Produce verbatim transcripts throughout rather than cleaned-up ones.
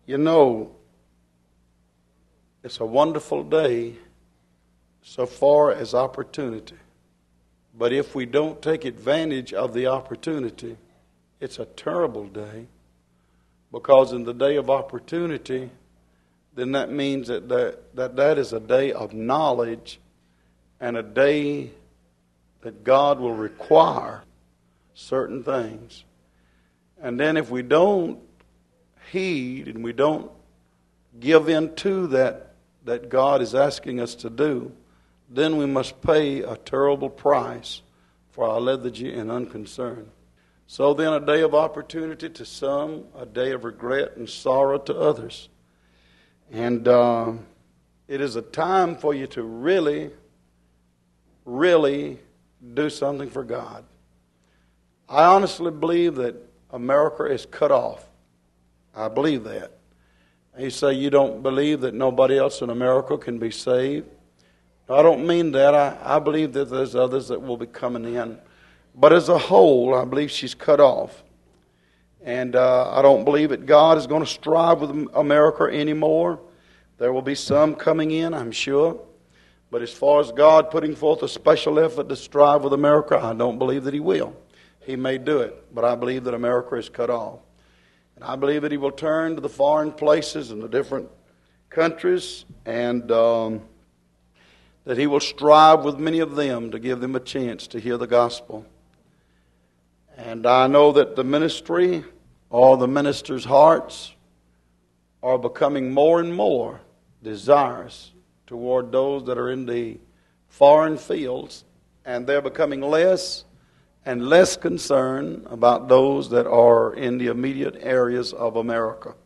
You know, it's a wonderful day so far as opportunity. But if we don't take advantage of the opportunity, it's a terrible day. Because in the day of opportunity, then that means that that, that, that is a day of knowledge and a day that God will require certain things. And then if we don't heed and we don't give in to that that God is asking us to do, then we must pay a terrible price for our lethargy and unconcern. So then a day of opportunity to some, a day of regret and sorrow to others. And uh, it is a time for you to really, really do something for God. I honestly believe that America is cut off. I believe that. And you say you don't believe that nobody else in America can be saved. I don't mean that. I, I believe that there's others that will be coming in. But as a whole, I believe she's cut off. And uh, I don't believe that God is going to strive with America anymore. There will be some coming in, I'm sure. But as far as God putting forth a special effort to strive with America, I don't believe that He will. He may do it, but I believe that America is cut off. And I believe that He will turn to the foreign places and the different countries, and um, that He will strive with many of them to give them a chance to hear the gospel. And I know that the ministry, or the ministers' hearts, are becoming more and more desirous toward those that are in the foreign fields, and they're becoming less and less concerned about those that are in the immediate areas of America.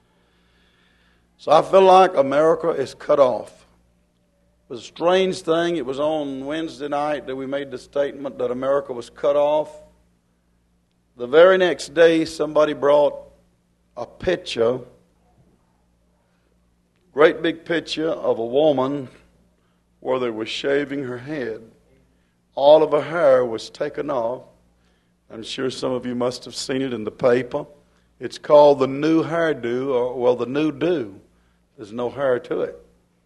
So I feel like America is cut off. It was a strange thing. It was on Wednesday night that we made the statement that America was cut off. The very next day, somebody brought a picture, great big picture of a woman where they were shaving her head. All of her hair was taken off. I'm sure some of you must have seen it in the paper. It's called the new hairdo, or well, the new do. There's no hair to it.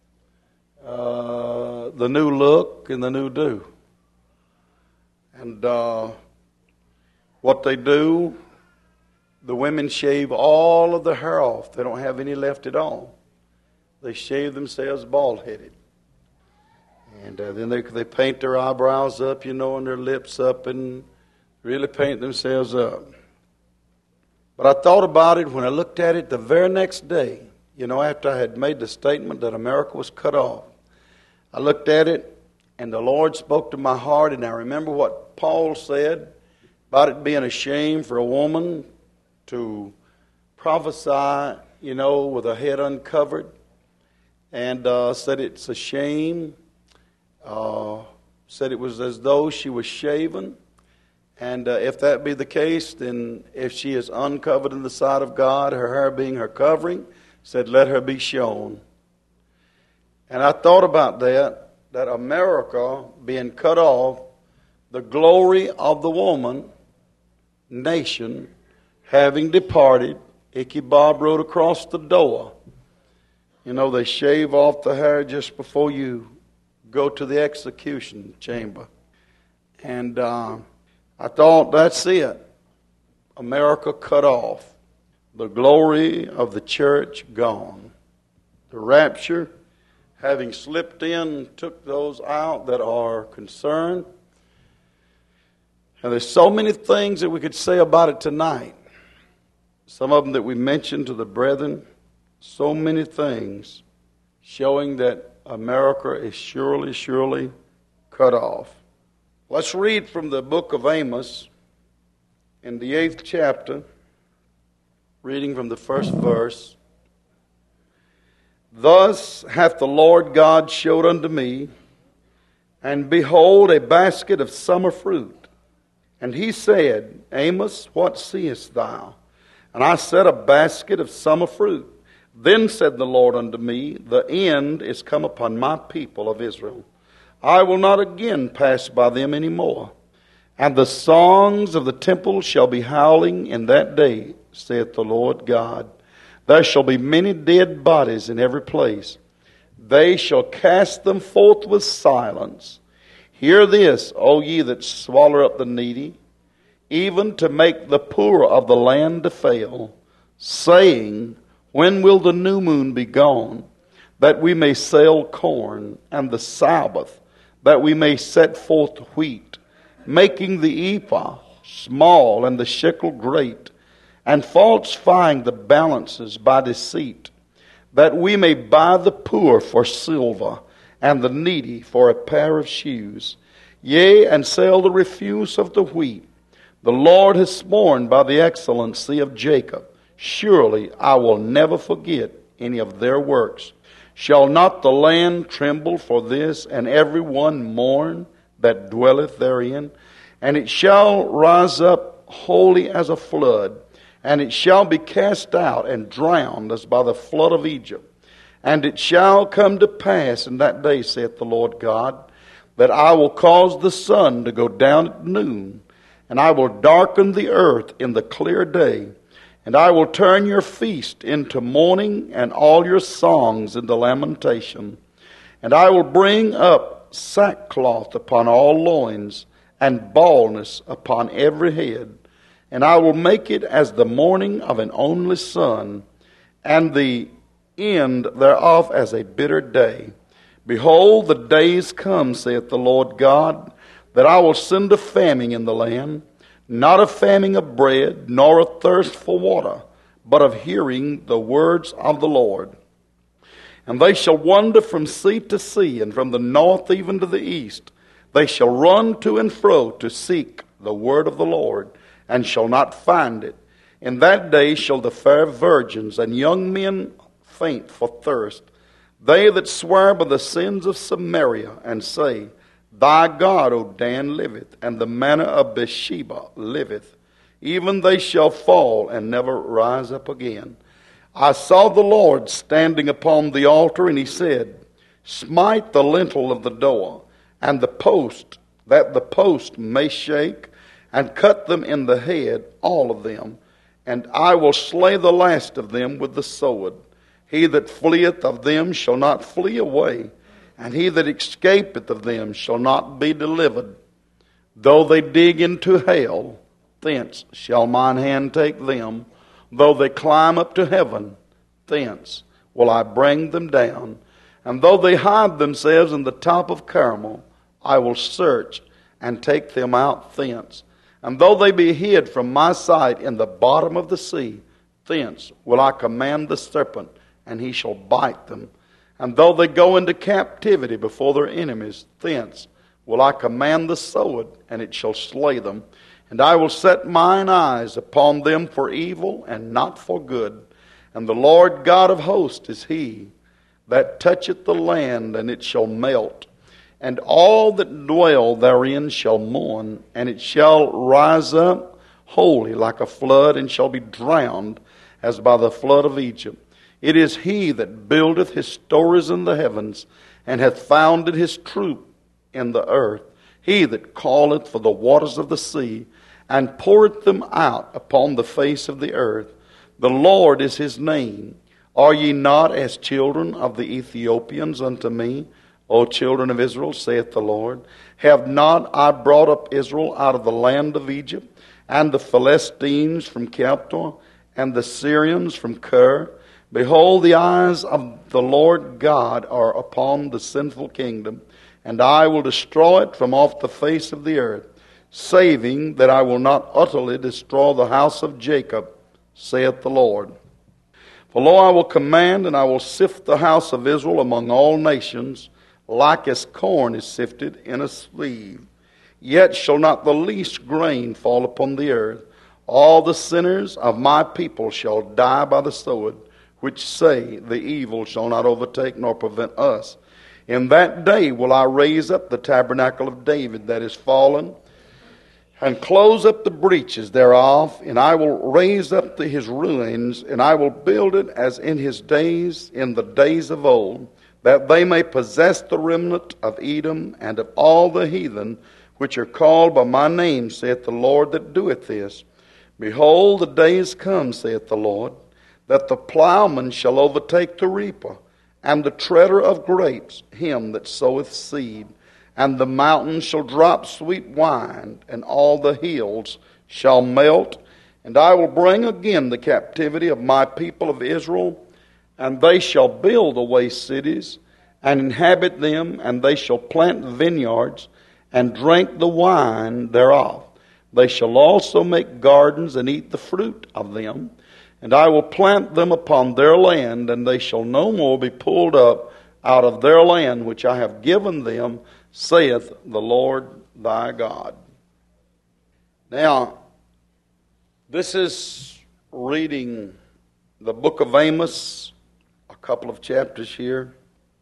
Uh, the new look and the new do. And uh, what they do, the women shave all of the hair off. They don't have any left at all. They shave themselves bald-headed. And uh, then they they paint their eyebrows up, you know, and their lips up, and really paint themselves up. But I thought about it when I looked at it the very next day, you know, after I had made the statement that America was cut off. I looked at it, and the Lord spoke to my heart, and I remember what Paul said about it being a shame for a woman to prophesy, you know, with her head uncovered, and uh, said it's a shame. Uh, said it was as though she was shaven. And uh, if that be the case, then if she is uncovered in the sight of God, her hair being her covering, said let her be shown. And I thought about that, that America being cut off, the glory of the woman, nation, having departed, Ichabod rode across the door. You know, they shave off the hair just before you go to the execution chamber. And uh, I thought, that's it. America cut off. The glory of the church gone. The rapture, having slipped in, took those out that are concerned. And there's so many things that we could say about it tonight. Some of them that we mentioned to the brethren. So many things showing that America is surely, surely cut off. Let's read from the book of Amos in the eighth chapter, reading from the first verse. Thus hath the Lord God showed unto me, and behold, a basket of summer fruit. And he said, Amos, what seest thou? And I said, a basket of summer fruit. Then said the Lord unto me, the end is come upon my people of Israel. I will not again pass by them any more. And the songs of the temple shall be howling in that day, saith the Lord God. There shall be many dead bodies in every place. They shall cast them forth with silence. Hear this, O ye that swallow up the needy, even to make the poor of the land to fail, saying, when will the new moon be gone, that we may sell corn, and the Sabbath, that we may set forth wheat, making the ephah small and the shekel great, and falsifying the balances by deceit, that we may buy the poor for silver, and the needy for a pair of shoes, yea, and sell the refuse of the wheat. The Lord has sworn by the excellency of Jacob, surely I will never forget any of their works. Shall not the land tremble for this, and every one mourn that dwelleth therein? And it shall rise up wholly as a flood, and it shall be cast out and drowned as by the flood of Egypt. And it shall come to pass in that day, saith the Lord God, that I will cause the sun to go down at noon, and I will darken the earth in the clear day, and I will turn your feast into mourning, and all your songs into lamentation. And I will bring up sackcloth upon all loins, and baldness upon every head. And I will make it as the mourning of an only son, and the end thereof as a bitter day. Behold, the days come, saith the Lord God, that I will send a famine in the land, not a famine of bread, nor a thirst for water, but of hearing the words of the Lord. And they shall wander from sea to sea, and from the north even to the east. They shall run to and fro to seek the word of the Lord, and shall not find it. In that day shall the fair virgins and young men faint for thirst. They that swear by the sins of Samaria, and say, Thy God, O Dan, liveth, and the manna of Beersheba liveth. Even they shall fall and never rise up again. I saw the Lord standing upon the altar, and he said, Smite the lintel of the door, and the post, that the post may shake, and cut them in the head, all of them. And I will slay the last of them with the sword. He that fleeth of them shall not flee away, and he that escapeth of them shall not be delivered. Though they dig into hell, thence shall mine hand take them. Though they climb up to heaven, thence will I bring them down. And though they hide themselves in the top of Carmel, I will search and take them out thence. And though they be hid from my sight in the bottom of the sea, thence will I command the serpent, and he shall bite them. And though they go into captivity before their enemies, thence will I command the sword, and it shall slay them. And I will set mine eyes upon them for evil, and not for good. And the Lord God of hosts is he that toucheth the land, and it shall melt. And all that dwell therein shall mourn, and it shall rise up wholly like a flood, and shall be drowned as by the flood of Egypt. It is he that buildeth his stories in the heavens, and hath founded his troop in the earth. He that calleth for the waters of the sea, and poureth them out upon the face of the earth. The Lord is his name. Are ye not as children of the Ethiopians unto me, O children of Israel, saith the Lord? Have not I brought up Israel out of the land of Egypt, and the Philistines from Captor, and the Syrians from Ker? Behold, the eyes of the Lord God are upon the sinful kingdom, and I will destroy it from off the face of the earth, saving that I will not utterly destroy the house of Jacob, saith the Lord. For lo, I will command, and I will sift the house of Israel among all nations, like as corn is sifted in a sieve. Yet shall not the least grain fall upon the earth. All the sinners of my people shall die by the sword, which say, the evil shall not overtake nor prevent us. In that day will I raise up the tabernacle of David that is fallen, and close up the breaches thereof, and I will raise up the, his ruins, and I will build it as in his days, in the days of old, that they may possess the remnant of Edom, and of all the heathen which are called by my name, saith the Lord that doeth this. Behold, the days come, saith the Lord, that the plowman shall overtake the reaper, and the treader of grapes him that soweth seed. And the mountains shall drop sweet wine, and all the hills shall melt. And I will bring again the captivity of my people of Israel, and they shall build the waste cities, and inhabit them, and they shall plant vineyards, and drink the wine thereof. They shall also make gardens, and eat the fruit of them. And I will plant them upon their land, and they shall no more be pulled up out of their land which I have given them, saith the Lord thy God. Now, this is reading the book of Amos, a couple of chapters here.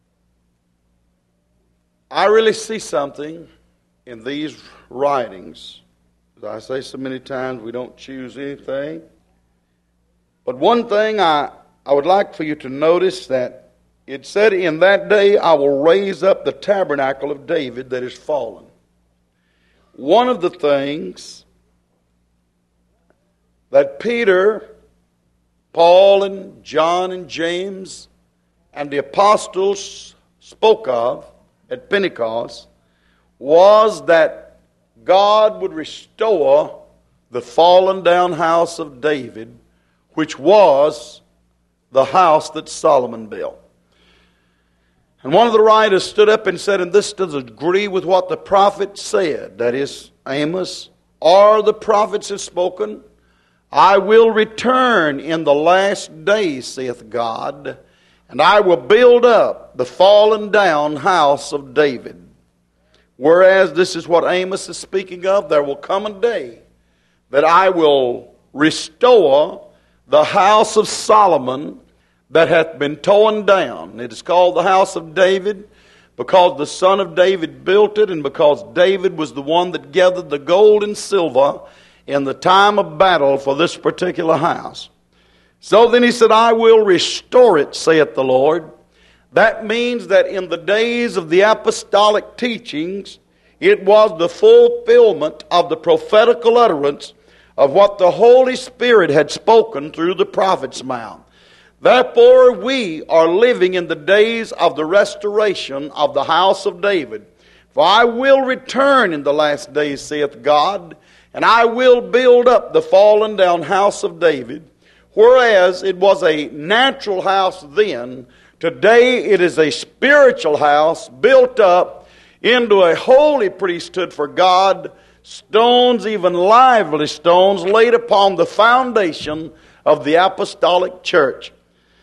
I really see something in these writings. As I say so many times, we don't choose anything. But one thing I, I would like for you to notice, that it said, in that day I will raise up the tabernacle of David that is fallen. One of the things that Peter, Paul, and John, and James, and the apostles spoke of at Pentecost was that God would restore the fallen down house of David, which was the house that Solomon built. And one of the writers stood up and said, and this does agree with what the prophet said, that is, Amos, or the prophets have spoken, I will return in the last days, saith God, and I will build up the fallen down house of David. Whereas this is what Amos is speaking of, there will come a day that I will restore the house of Solomon that hath been torn down. It is called the house of David because the son of David built it, and because David was the one that gathered the gold and silver in the time of battle for this particular house. So then he said, I will restore it, saith the Lord. That means that in the days of the apostolic teachings, it was the fulfillment of the prophetical utterance of what the Holy Spirit had spoken through the prophet's mouth. Therefore, we are living in the days of the restoration of the house of David. For I will return in the last days, saith God, and I will build up the fallen down house of David. Whereas it was a natural house then, today it is a spiritual house built up into a holy priesthood for God, stones, even lively stones, laid upon the foundation of the apostolic church.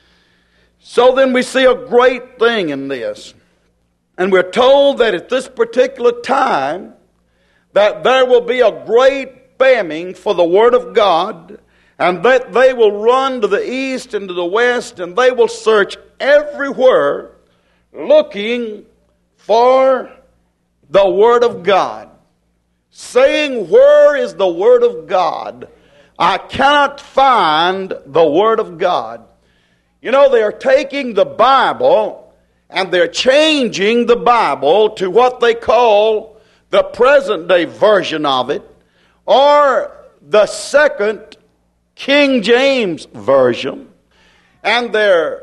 So then we see a great thing in this. And we're told that at this particular time, that there will be a great famine for the Word of God, and that they will run to the east and to the west, and they will search everywhere looking for the Word of God, saying, where is the Word of God? I cannot find the Word of God. You know, they are taking the Bible and they're changing the Bible to what they call the present day version of it, or the second King James version, and they're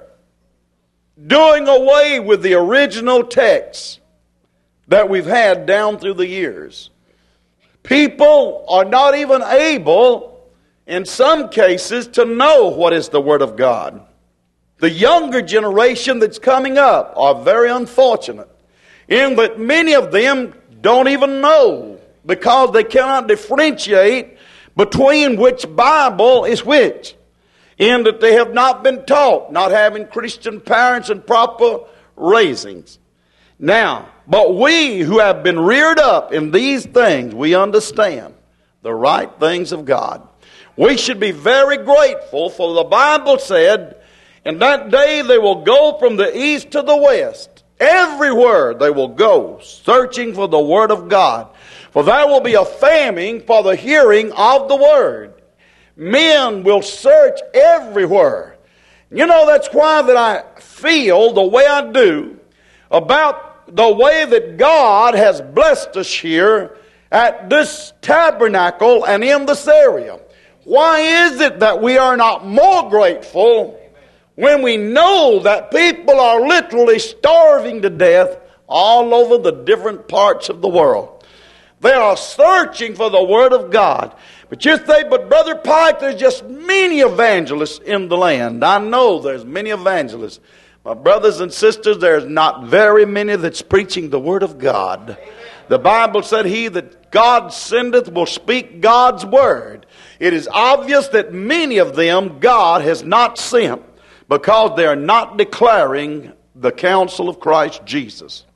doing away with the original text that we've had down through the years. People are not even able, in some cases, to know what is the Word of God. The younger generation that's coming up are very unfortunate in that many of them don't even know, because they cannot differentiate between which Bible is which, in that they have not been taught, not having Christian parents and proper raisings. Now, but we who have been reared up in these things, we understand the right things of God. We should be very grateful, for the Bible said, in that day they will go from the east to the west. Everywhere they will go, searching for the Word of God. For there will be a famine for the hearing of the Word. Men will search everywhere. You know, that's why that I feel the way I do about the way that God has blessed us here at this tabernacle and in this area. Why is it that we are not more grateful when we know that people are literally starving to death all over the different parts of the world? They are searching for the Word of God. But you say, but Brother Pike, there's just many evangelists in the land. I know there's many evangelists. My brothers and sisters, there's not very many that's preaching the Word of God. The Bible said, he that God sendeth will speak God's Word. It is obvious that many of them God has not sent because they are not declaring the counsel of Christ Jesus.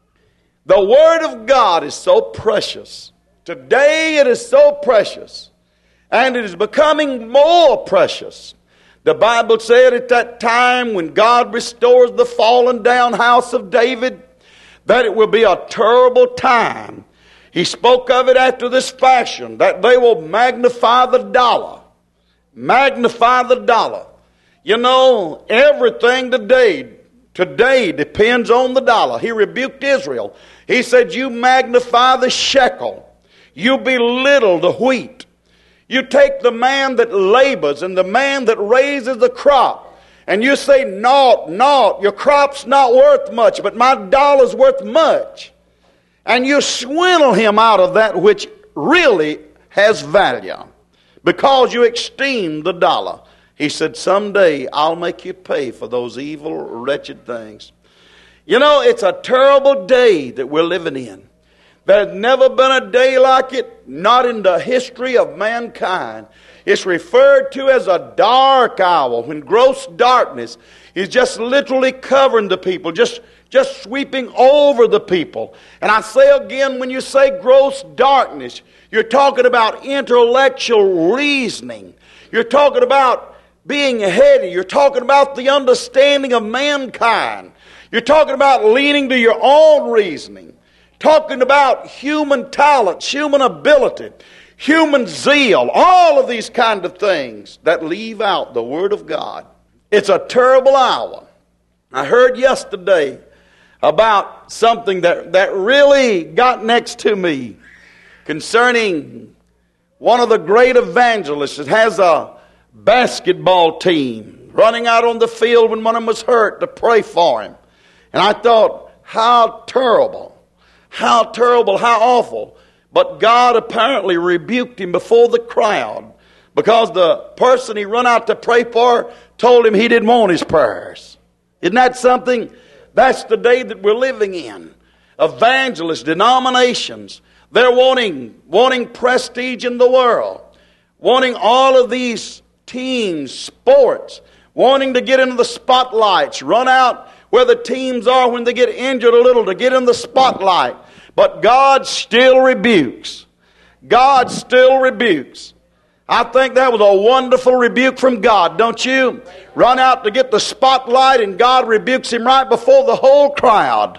The Word of God is so precious. Today it is so precious. And it is becoming more precious. The Bible said at that time when God restores the fallen down house of David, that it will be a terrible time. He spoke of it after this fashion, that they will magnify the dollar. Magnify the dollar. You know, everything today, today depends on the dollar. He rebuked Israel. He said, you magnify the shekel. You belittle the wheat. You take the man that labors and the man that raises the crop, and you say, naught, naught, your crop's not worth much, but my dollar's worth much. And you swindle him out of that which really has value because you esteem the dollar. He said, someday I'll make you pay for those evil, wretched things. You know, it's a terrible day that we're living in. There's never been a day like it, not in the history of mankind. It's referred to as a dark hour, when gross darkness is just literally covering the people, just, just sweeping over the people. And I say again, when you say gross darkness, you're talking about intellectual reasoning. You're talking about being heady. You're talking about the understanding of mankind. You're talking about leaning to your own reasoning. Talking about human talents, human ability, human zeal, all of these kind of things that leave out the Word of God. It's a terrible hour. I heard yesterday about something that, that really got next to me concerning one of the great evangelists that has a basketball team running out on the field when one of them was hurt to pray for him. And I thought, how terrible. How terrible, how awful. But God apparently rebuked him before the crowd because the person he run out to pray for told him he didn't want his prayers. Isn't that something? That's the day that we're living in. Evangelists, denominations, they're wanting, wanting prestige in the world, wanting all of these teams, sports, wanting to get into the spotlights, run out where the teams are when they get injured a little to get in the spotlight. But God still rebukes. God still rebukes. I think that was a wonderful rebuke from God, don't you? Run out to get the spotlight and God rebukes him right before the whole crowd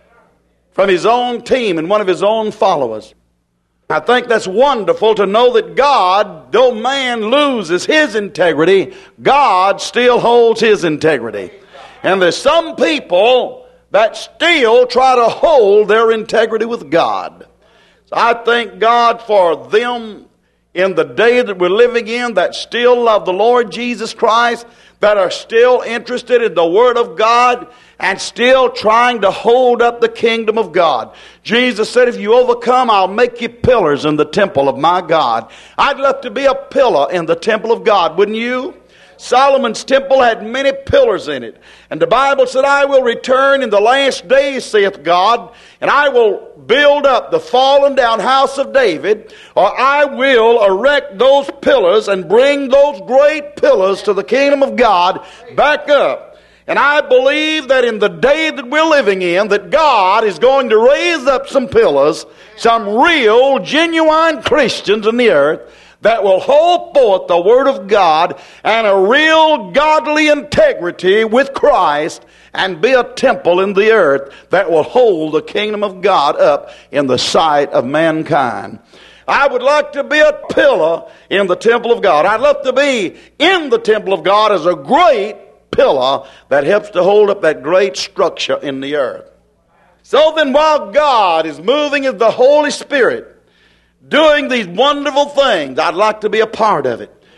from his own team and one of his own followers. I think that's wonderful to know that God, though man loses his integrity, God still holds his integrity. And there's some people that still try to hold their integrity with God. So I thank God for them in the day that we're living in that still love the Lord Jesus Christ, that are still interested in the Word of God and still trying to hold up the kingdom of God. Jesus said, if you overcome, I'll make you pillars in the temple of my God. I'd love to be a pillar in the temple of God, wouldn't you? Solomon's temple had many pillars in it. And the Bible said, I will return in the last days, saith God, and I will build up the fallen down house of David, or I will erect those pillars and bring those great pillars to the kingdom of God back up. And I believe that in the day that we're living in, that God is going to raise up some pillars, some real, genuine Christians in the earth, that will hold forth the Word of God and a real godly integrity with Christ and be a temple in the earth that will hold the kingdom of God up in the sight of mankind. I would like to be a pillar in the temple of God. I'd love to be in the temple of God as a great pillar that helps to hold up that great structure in the earth. So then, while God is moving in the Holy Spirit, doing these wonderful things, I'd like to be a part of it.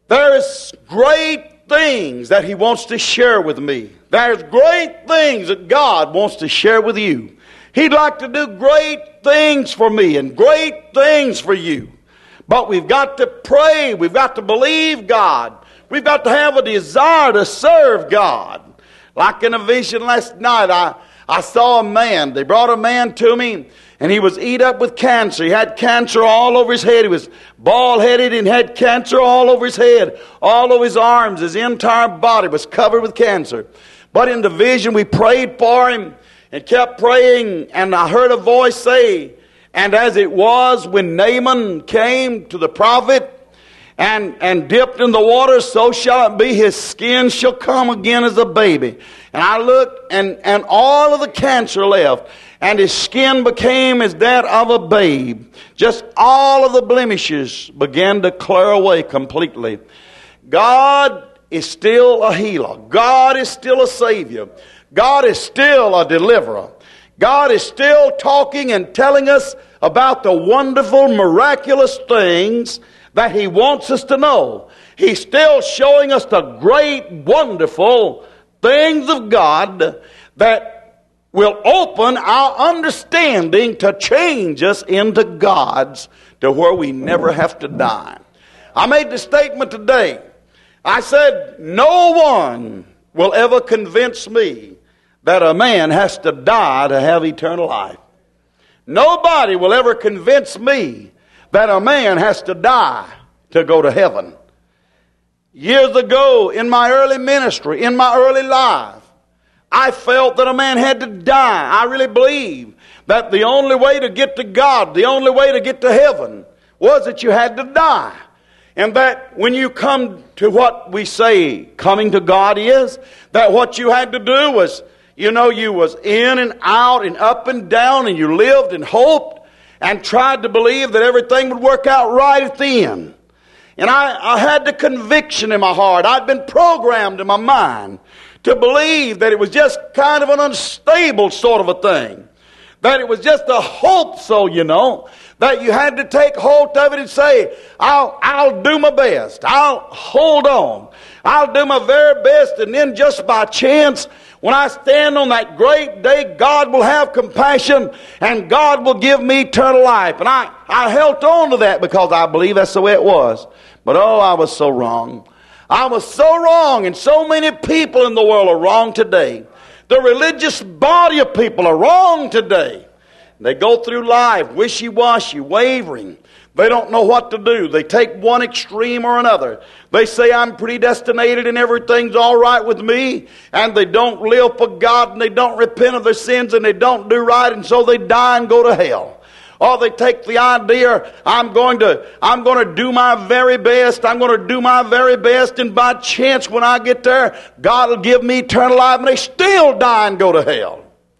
There's great things that He wants to share with me. There's great things that God wants to share with you. He'd like to do great things for me and great things for you. But we've got to pray. We've got to believe God. We've got to have a desire to serve God. Like in a vision last night, I, I saw a man. They brought a man to me, and he was eat up with cancer. He had cancer all over his head. He was bald-headed and had cancer all over his head, all over his arms. His entire body was covered with cancer. But in the vision, we prayed for him and kept praying, and I heard a voice say, "And as it was when Naaman came to the prophet and, and dipped in the water, so shall it be. His skin shall come again as a baby." And I looked, and, and all of the cancer left, and his skin became as that of a babe. Just all of the blemishes began to clear away completely. God is still a healer. God is still a Savior. God is still a deliverer. God is still talking and telling us about the wonderful, miraculous things that He wants us to know. He's still showing us the great, wonderful things of God that will open our understanding to change us into God's, to where we never have to die. I made the statement today. I said, no one will ever convince me that a man has to die to have eternal life. Nobody will ever convince me that a man has to die to go to heaven. Years ago, in my early ministry, in my early life, I felt that a man had to die. I really believe that the only way to get to God, the only way to get to heaven, was that you had to die. And that when you come to what we say coming to God is, that what you had to do was, you know, you was in and out and up and down, and you lived and hoped and tried to believe that everything would work out right at the end. And I, I had the conviction in my heart. I'd been programmed in my mind to believe that it was just kind of an unstable sort of a thing. That it was just a hope, so you know, that you had to take hold of it and say, I'll, I'll do my best. I'll hold on. I'll do my very best, and then just by chance, when I stand on that great day, God will have compassion and God will give me eternal life. And I, I held on to that because I believe that's the way it was. But oh, I was so wrong. I was so wrong, and so many people in the world are wrong today. The religious body of people are wrong today. They go through life wishy-washy, wavering. They don't know what to do. They take one extreme or another. They say, I'm predestinated and everything's all right with me. And they don't live for God, and they don't repent of their sins, and they don't do right, and so they die and go to hell. Or they take the idea, I'm going to, I'm going to do my very best. I'm going to do my very best, and by chance when I get there, God will give me eternal life, and they still die and go to hell.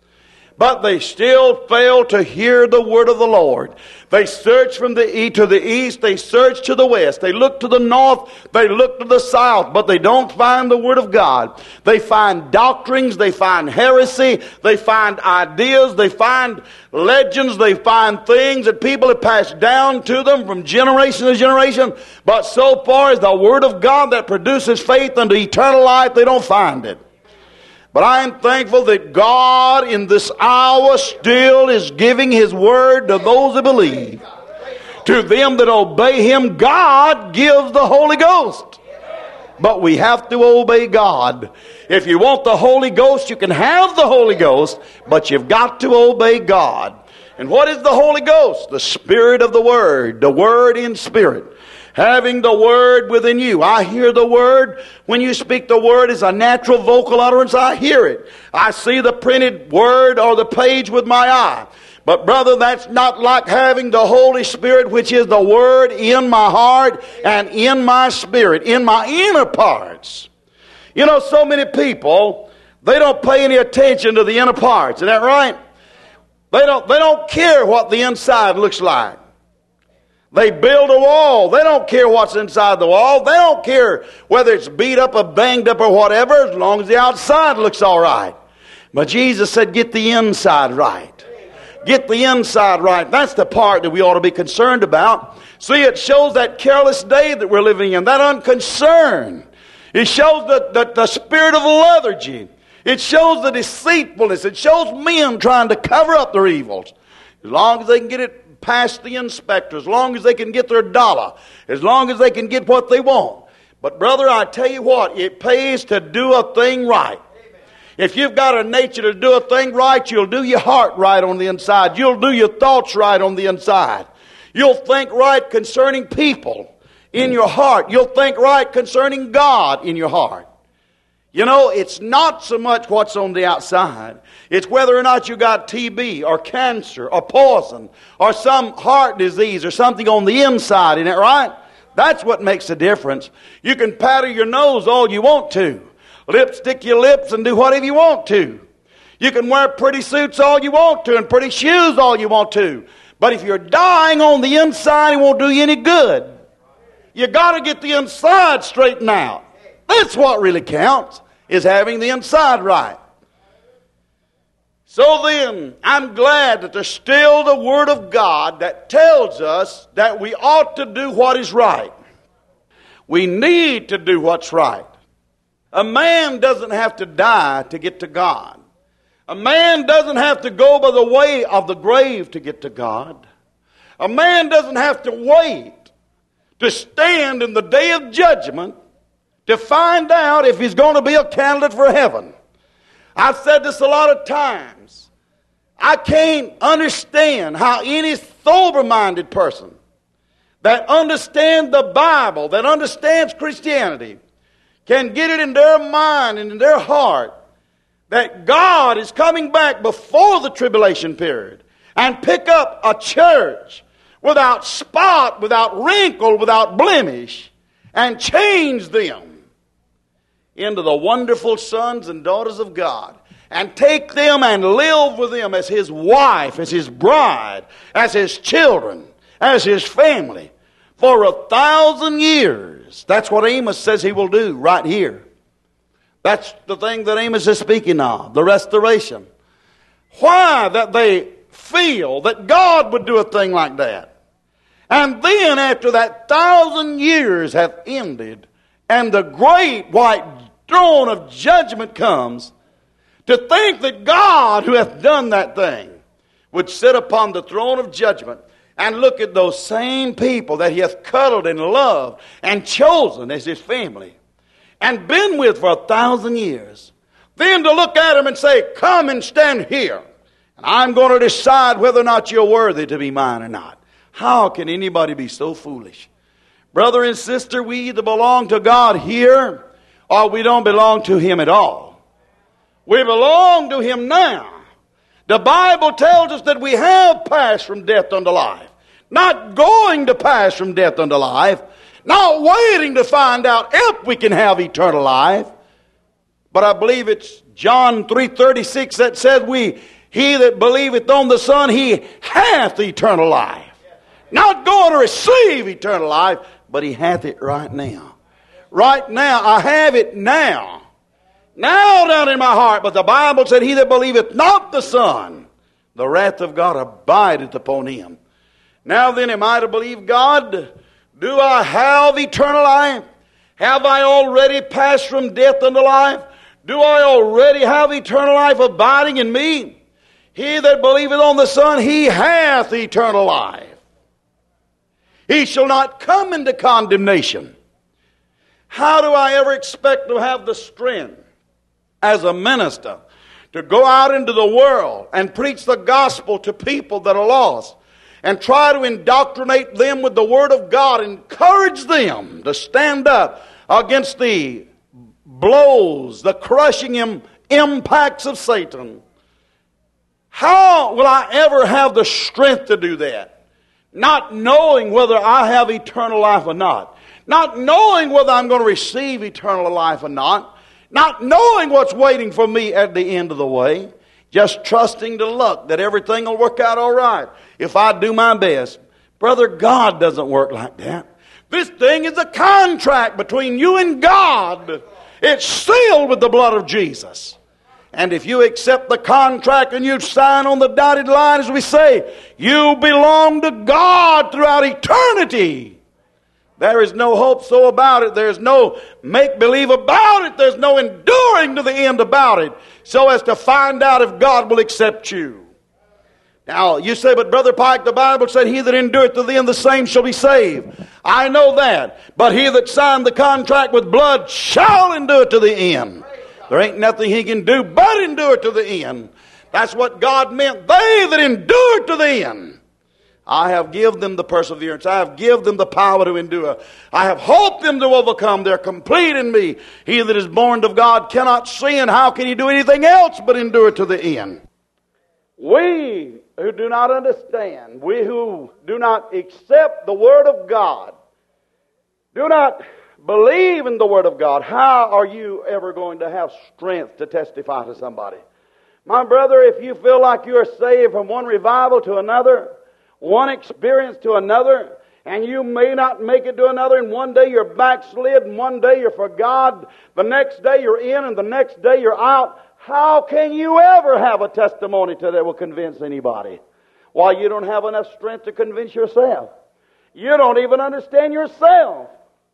But they still fail to hear the word of the Lord. They search from the east to the east. They search to the west. They look to the north. They look to the south. But they don't find the word of God. They find doctrines. They find heresy. They find ideas. They find legends. They find things that people have passed down to them from generation to generation. But so far as the word of God that produces faith unto eternal life, they don't find it. But I am thankful that God in this hour still is giving His word to those that believe. To them that obey Him, God gives the Holy Ghost. But we have to obey God. If you want the Holy Ghost, you can have the Holy Ghost, but you've got to obey God. And what is the Holy Ghost? The Spirit of the Word, the Word in Spirit. Having the Word within you. I hear the Word. When you speak the Word as a natural vocal utterance, I hear it. I see the printed Word or the page with my eye. But brother, that's not like having the Holy Spirit, which is the Word in my heart and in my spirit, in my inner parts. You know, so many people, they don't pay any attention to the inner parts. Isn't that right? They don't, they don't care what the inside looks like. They build a wall. They don't care what's inside the wall. They don't care whether it's beat up or banged up or whatever, as long as the outside looks all right. But Jesus said, get the inside right. Get the inside right. That's the part that we ought to be concerned about. See, it shows that careless day that we're living in, that unconcern. It shows the, the, the spirit of lethargy. It shows the deceitfulness. It shows men trying to cover up their evils. As long as they can get it past the inspector, as long as they can get their dollar, as long as they can get what they want. But brother, I tell you what, it pays to do a thing right. If you've got a nature to do a thing right, you'll do your heart right on the inside. You'll do your thoughts right on the inside. You'll think right concerning people in your heart. You'll think right concerning God in your heart. You know, it's not so much what's on the outside. It's whether or not you got T B or cancer or poison or some heart disease or something on the inside. Isn't that right? That's what makes the difference. You can powder your nose all you want to. Lipstick your lips and do whatever you want to. You can wear pretty suits all you want to and pretty shoes all you want to. But if you're dying on the inside, it won't do you any good. You got to get the inside straightened out. That's what really counts, is having the inside right. So then, I'm glad that there's still the Word of God that tells us that we ought to do what is right. We need to do what's right. A man doesn't have to die to get to God. A man doesn't have to go by the way of the grave to get to God. A man doesn't have to wait to stand in the day of judgment to find out if he's going to be a candidate for heaven. I've said this a lot of times. I can't understand how any sober-minded person that understands the Bible, that understands Christianity, can get it in their mind and in their heart that God is coming back before the tribulation period and pick up a church without spot, without wrinkle, without blemish, and change them into the wonderful sons and daughters of God, and take them and live with them as His wife, as His bride, as His children, as His family for a thousand years. That's what Amos says He will do right here. That's the thing that Amos is speaking of, the restoration. Why? That they feel that God would do a thing like that. And then after that thousand years have ended and the great white throne of judgment comes, to think that God, who hath done that thing, would sit upon the throne of judgment and look at those same people that He hath cuddled and loved and chosen as His family and been with for a thousand years. Then to look at them and say, come and stand here, and I'm going to decide whether or not you're worthy to be mine or not. How can anybody be so foolish? Brother and sister, we either belong to God here or we don't belong to Him at all. We belong to Him now. The Bible tells us that we have passed from death unto life. Not going to pass from death unto life. Not waiting to find out if we can have eternal life. But I believe it's John three thirty-six that said, we, he that believeth on the Son, he hath eternal life. Not going to receive eternal life, but he hath it right now. Right now, I have it now. Now down in my heart. But the Bible said, he that believeth not the Son, the wrath of God abideth upon him. Now then, am I to believe God? Do I have eternal life? Have I already passed from death unto life? Do I already have eternal life abiding in me? He that believeth on the Son, he hath eternal life. He shall not come into condemnation. How do I ever expect to have the strength as a minister to go out into the world and preach the gospel to people that are lost and try to indoctrinate them with the Word of God, encourage them to stand up against the blows, the crushing im- impacts of Satan? How will I ever have the strength to do that? Not knowing whether I have eternal life or not. Not knowing whether I'm going to receive eternal life or not. Not knowing what's waiting for me at the end of the way. Just trusting to luck that everything will work out all right if I do my best. Brother, God doesn't work like that. This thing is a contract between you and God. It's sealed with the blood of Jesus. And if you accept the contract and you sign on the dotted line, as we say, you belong to God throughout eternity. There is no hope so about it. There's no make-believe about it. There's no enduring to the end about it, so as to find out if God will accept you. Now, you say, but Brother Pike, the Bible said, he that endureth to the end, the same shall be saved. I know that. But he that signed the contract with blood shall endure to the end. There ain't nothing he can do but endure to the end. That's what God meant. They that endure to the end. I have given them the perseverance. I have given them the power to endure. I have helped them to overcome. They're complete in me. He that is born of God cannot sin. How can he do anything else but endure to the end? We who do not understand, we who do not accept the Word of God, do not believe in the Word of God, how are you ever going to have strength to testify to somebody? My brother, if you feel like you are saved from one revival to another, one experience to another, and you may not make it to another, and one day you're backslid, and one day you're for God, the next day you're in, and the next day you're out, how can you ever have a testimony to that will convince anybody? Why, you don't have enough strength to convince yourself. You don't even understand yourself.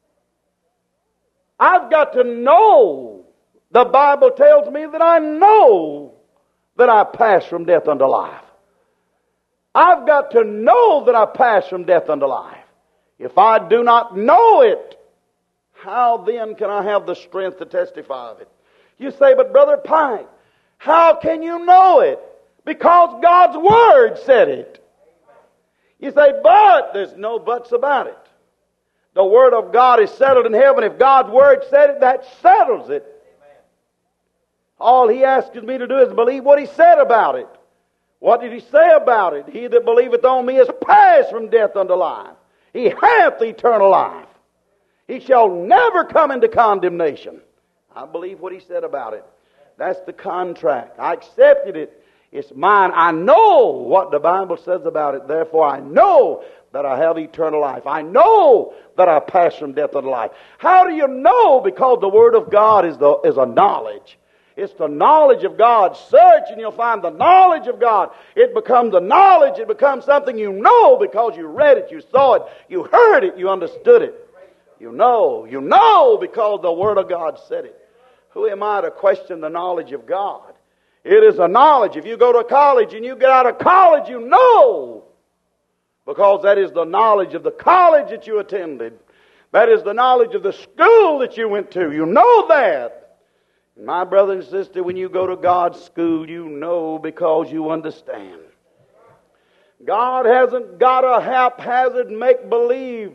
I've got to know. The Bible tells me that I know that I pass from death unto life. I've got to know that I pass from death unto life. If I do not know it, how then can I have the strength to testify of it? You say, but Brother Pike, how can you know it? Because God's Word said it. You say, but there's no buts about it. The Word of God is settled in heaven. If God's Word said it, that settles it. All He asks me to do is believe what He said about it. What did He say about it? He that believeth on me is passed from death unto life. He hath eternal life. He shall never come into condemnation. I believe what He said about it. That's the contract. I accepted it. It's mine. I know what the Bible says about it. Therefore, I know that I have eternal life. I know that I pass from death unto life. How do you know? Because the Word of God is, the, is a knowledge. It's the knowledge of God. Search and you'll find the knowledge of God. It becomes a knowledge. It becomes something you know because you read it, you saw it, you heard it, you understood it. You know. You know because the Word of God said it. Who am I to question the knowledge of God? It is a knowledge. If you go to college and you get out of college, you know. Because that is the knowledge of the college that you attended. That is the knowledge of the school that you went to. You know that. My brother and sister, when you go to God's school, you know because you understand. God hasn't got a haphazard make-believe,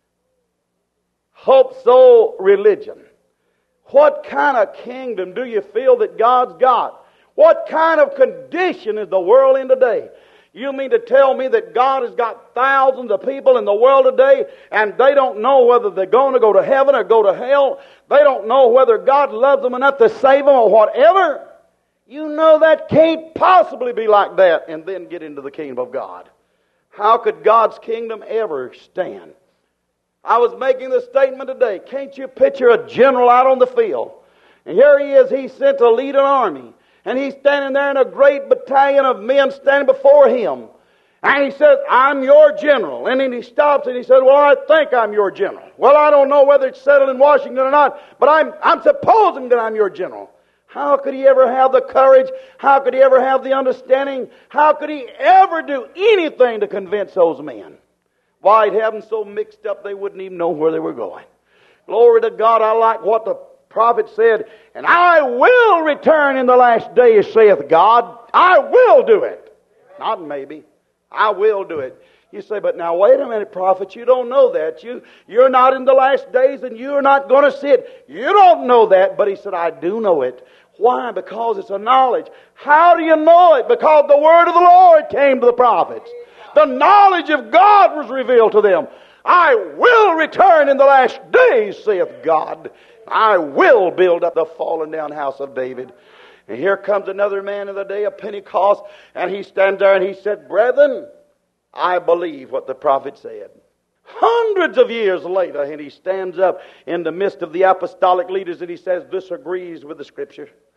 hope-so religion. What kind of kingdom do you feel that God's got? What kind of condition is the world in today? You mean to tell me that God has got thousands of people in the world today and they don't know whether they're going to go to heaven or go to hell? They don't know whether God loves them enough to save them or whatever? You know that can't possibly be like that and then get into the kingdom of God. How could God's kingdom ever stand? I was making the statement today. Can't you picture a general out on the field? And here he is, he's sent to lead an army. And he's standing there in a great battalion of men standing before him. And he says, I'm your general. And then he stops and he says, well, I think I'm your general. Well, I don't know whether it's settled in Washington or not, but I'm, I'm supposing that I'm your general. How could he ever have the courage? How could he ever have the understanding? How could he ever do anything to convince those men? Why, he'd have them so mixed up they wouldn't even know where they were going. Glory to God, I like what the prophet said, and I will return in the last days, saith God. I will do it. Not maybe. I will do it. You say, but now wait a minute, prophet, you don't know that. You, you're not in the last days and you're not going to see it. You don't know that. But he said, I do know it. Why? Because it's a knowledge. How do you know it? Because the word of the Lord came to the prophets. The knowledge of God was revealed to them. I will return in the last days, saith God. I will build up the fallen down house of David. And here comes another man in the day of Pentecost, and he stands there and he said, brethren, I believe what the prophet said. Hundreds of years later, and he stands up in the midst of the apostolic leaders and he says, this agrees with the Scripture.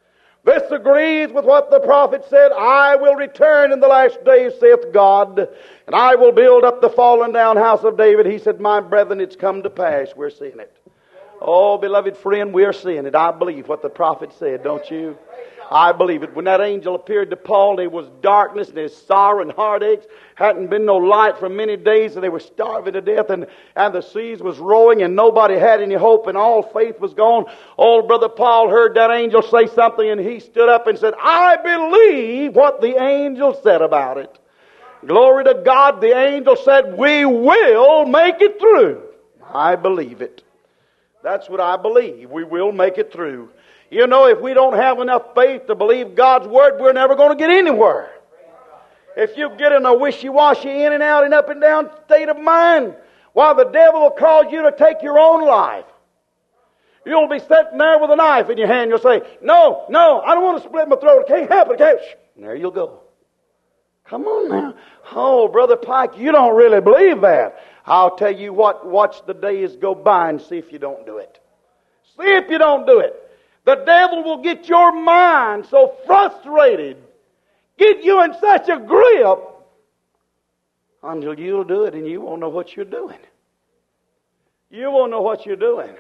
This agrees with what the prophet said, I will return in the last days, saith God, and I will build up the fallen down house of David. He said, my brethren, it's come to pass. We're seeing it. Oh, beloved friend, we're seeing it. I believe what the prophet said, don't you? I believe it. When that angel appeared to Paul, there was darkness and there's sorrow and heartaches. Hadn't been no light for many days, and they were starving to death, and, and the seas was roaring, and nobody had any hope, and all faith was gone. Old brother Paul heard that angel say something, and he stood up and said, I believe what the angel said about it. Glory to God. The angel said, we will make it through. I believe it. That's what I believe. We will make it through. You know, if we don't have enough faith to believe God's Word, we're never going to get anywhere. If you get in a wishy-washy, in and out and up and down state of mind, why, the devil will cause you to take your own life. You'll be sitting there with a knife in your hand. You'll say, no, no, I don't want to split my throat. It can't happen. It can't. And there you'll go. Come on now. Oh, Brother Pike, you don't really believe that. I'll tell you what, watch the days go by and see if you don't do it. See if you don't do it. The devil will get your mind so frustrated, get you in such a grip, until you'll do it and you won't know what you're doing. You won't know what you're doing.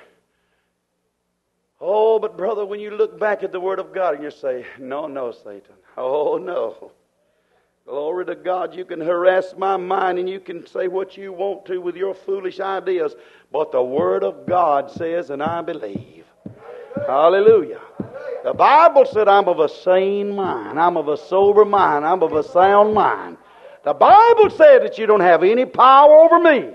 Oh, but brother, when you look back at the Word of God and you say, no, no, Satan. Oh, no. Glory to God, you can harass my mind and you can say what you want to with your foolish ideas, but the Word of God says, and I believe. Hallelujah. The Bible said I'm of a sane mind. I'm of a sober mind. I'm of a sound mind. The Bible said that you don't have any power over me.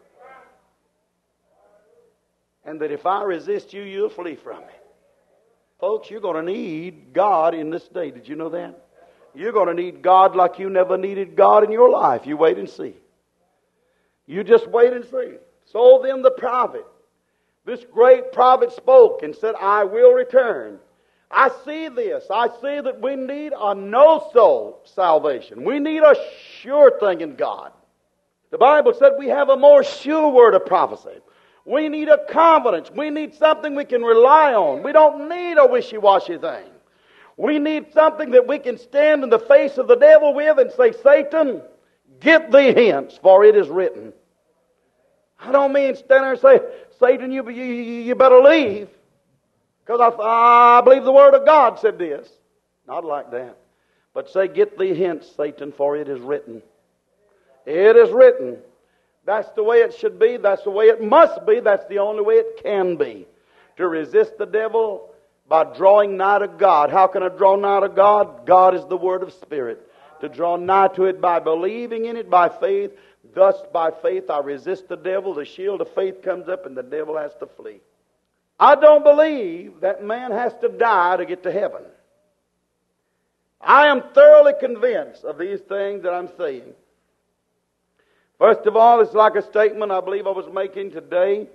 And that if I resist you, you'll flee from me. Folks, you're going to need God in this day. Did you know that? You're going to need God like you never needed God in your life. You wait and see. You just wait and see. So then the prophet, this great prophet, spoke and said, I will return. I see this. I see that we need a no-soul salvation. We need a sure thing in God. The Bible said we have a more sure word of prophecy. We need a confidence. We need something we can rely on. We don't need a wishy-washy thing. We need something that we can stand in the face of the devil with and say, Satan, get thee hence, for it is written. I don't mean stand there and say, Satan, you, you, you better leave. Because I, I believe the Word of God said this. Not like that. But say, get thee hence, Satan, for it is written. It is written. That's the way it should be. That's the way it must be. That's the only way it can be. To resist the devil by drawing nigh to God. How can I draw nigh to God? God is the Word of Spirit. To draw nigh to it by believing in it, by faith. Thus, by faith, I resist the devil. The shield of faith comes up and the devil has to flee. I don't believe that man has to die to get to heaven. I am thoroughly convinced of these things that I'm saying. First of all, it's like a statement I believe I was making today.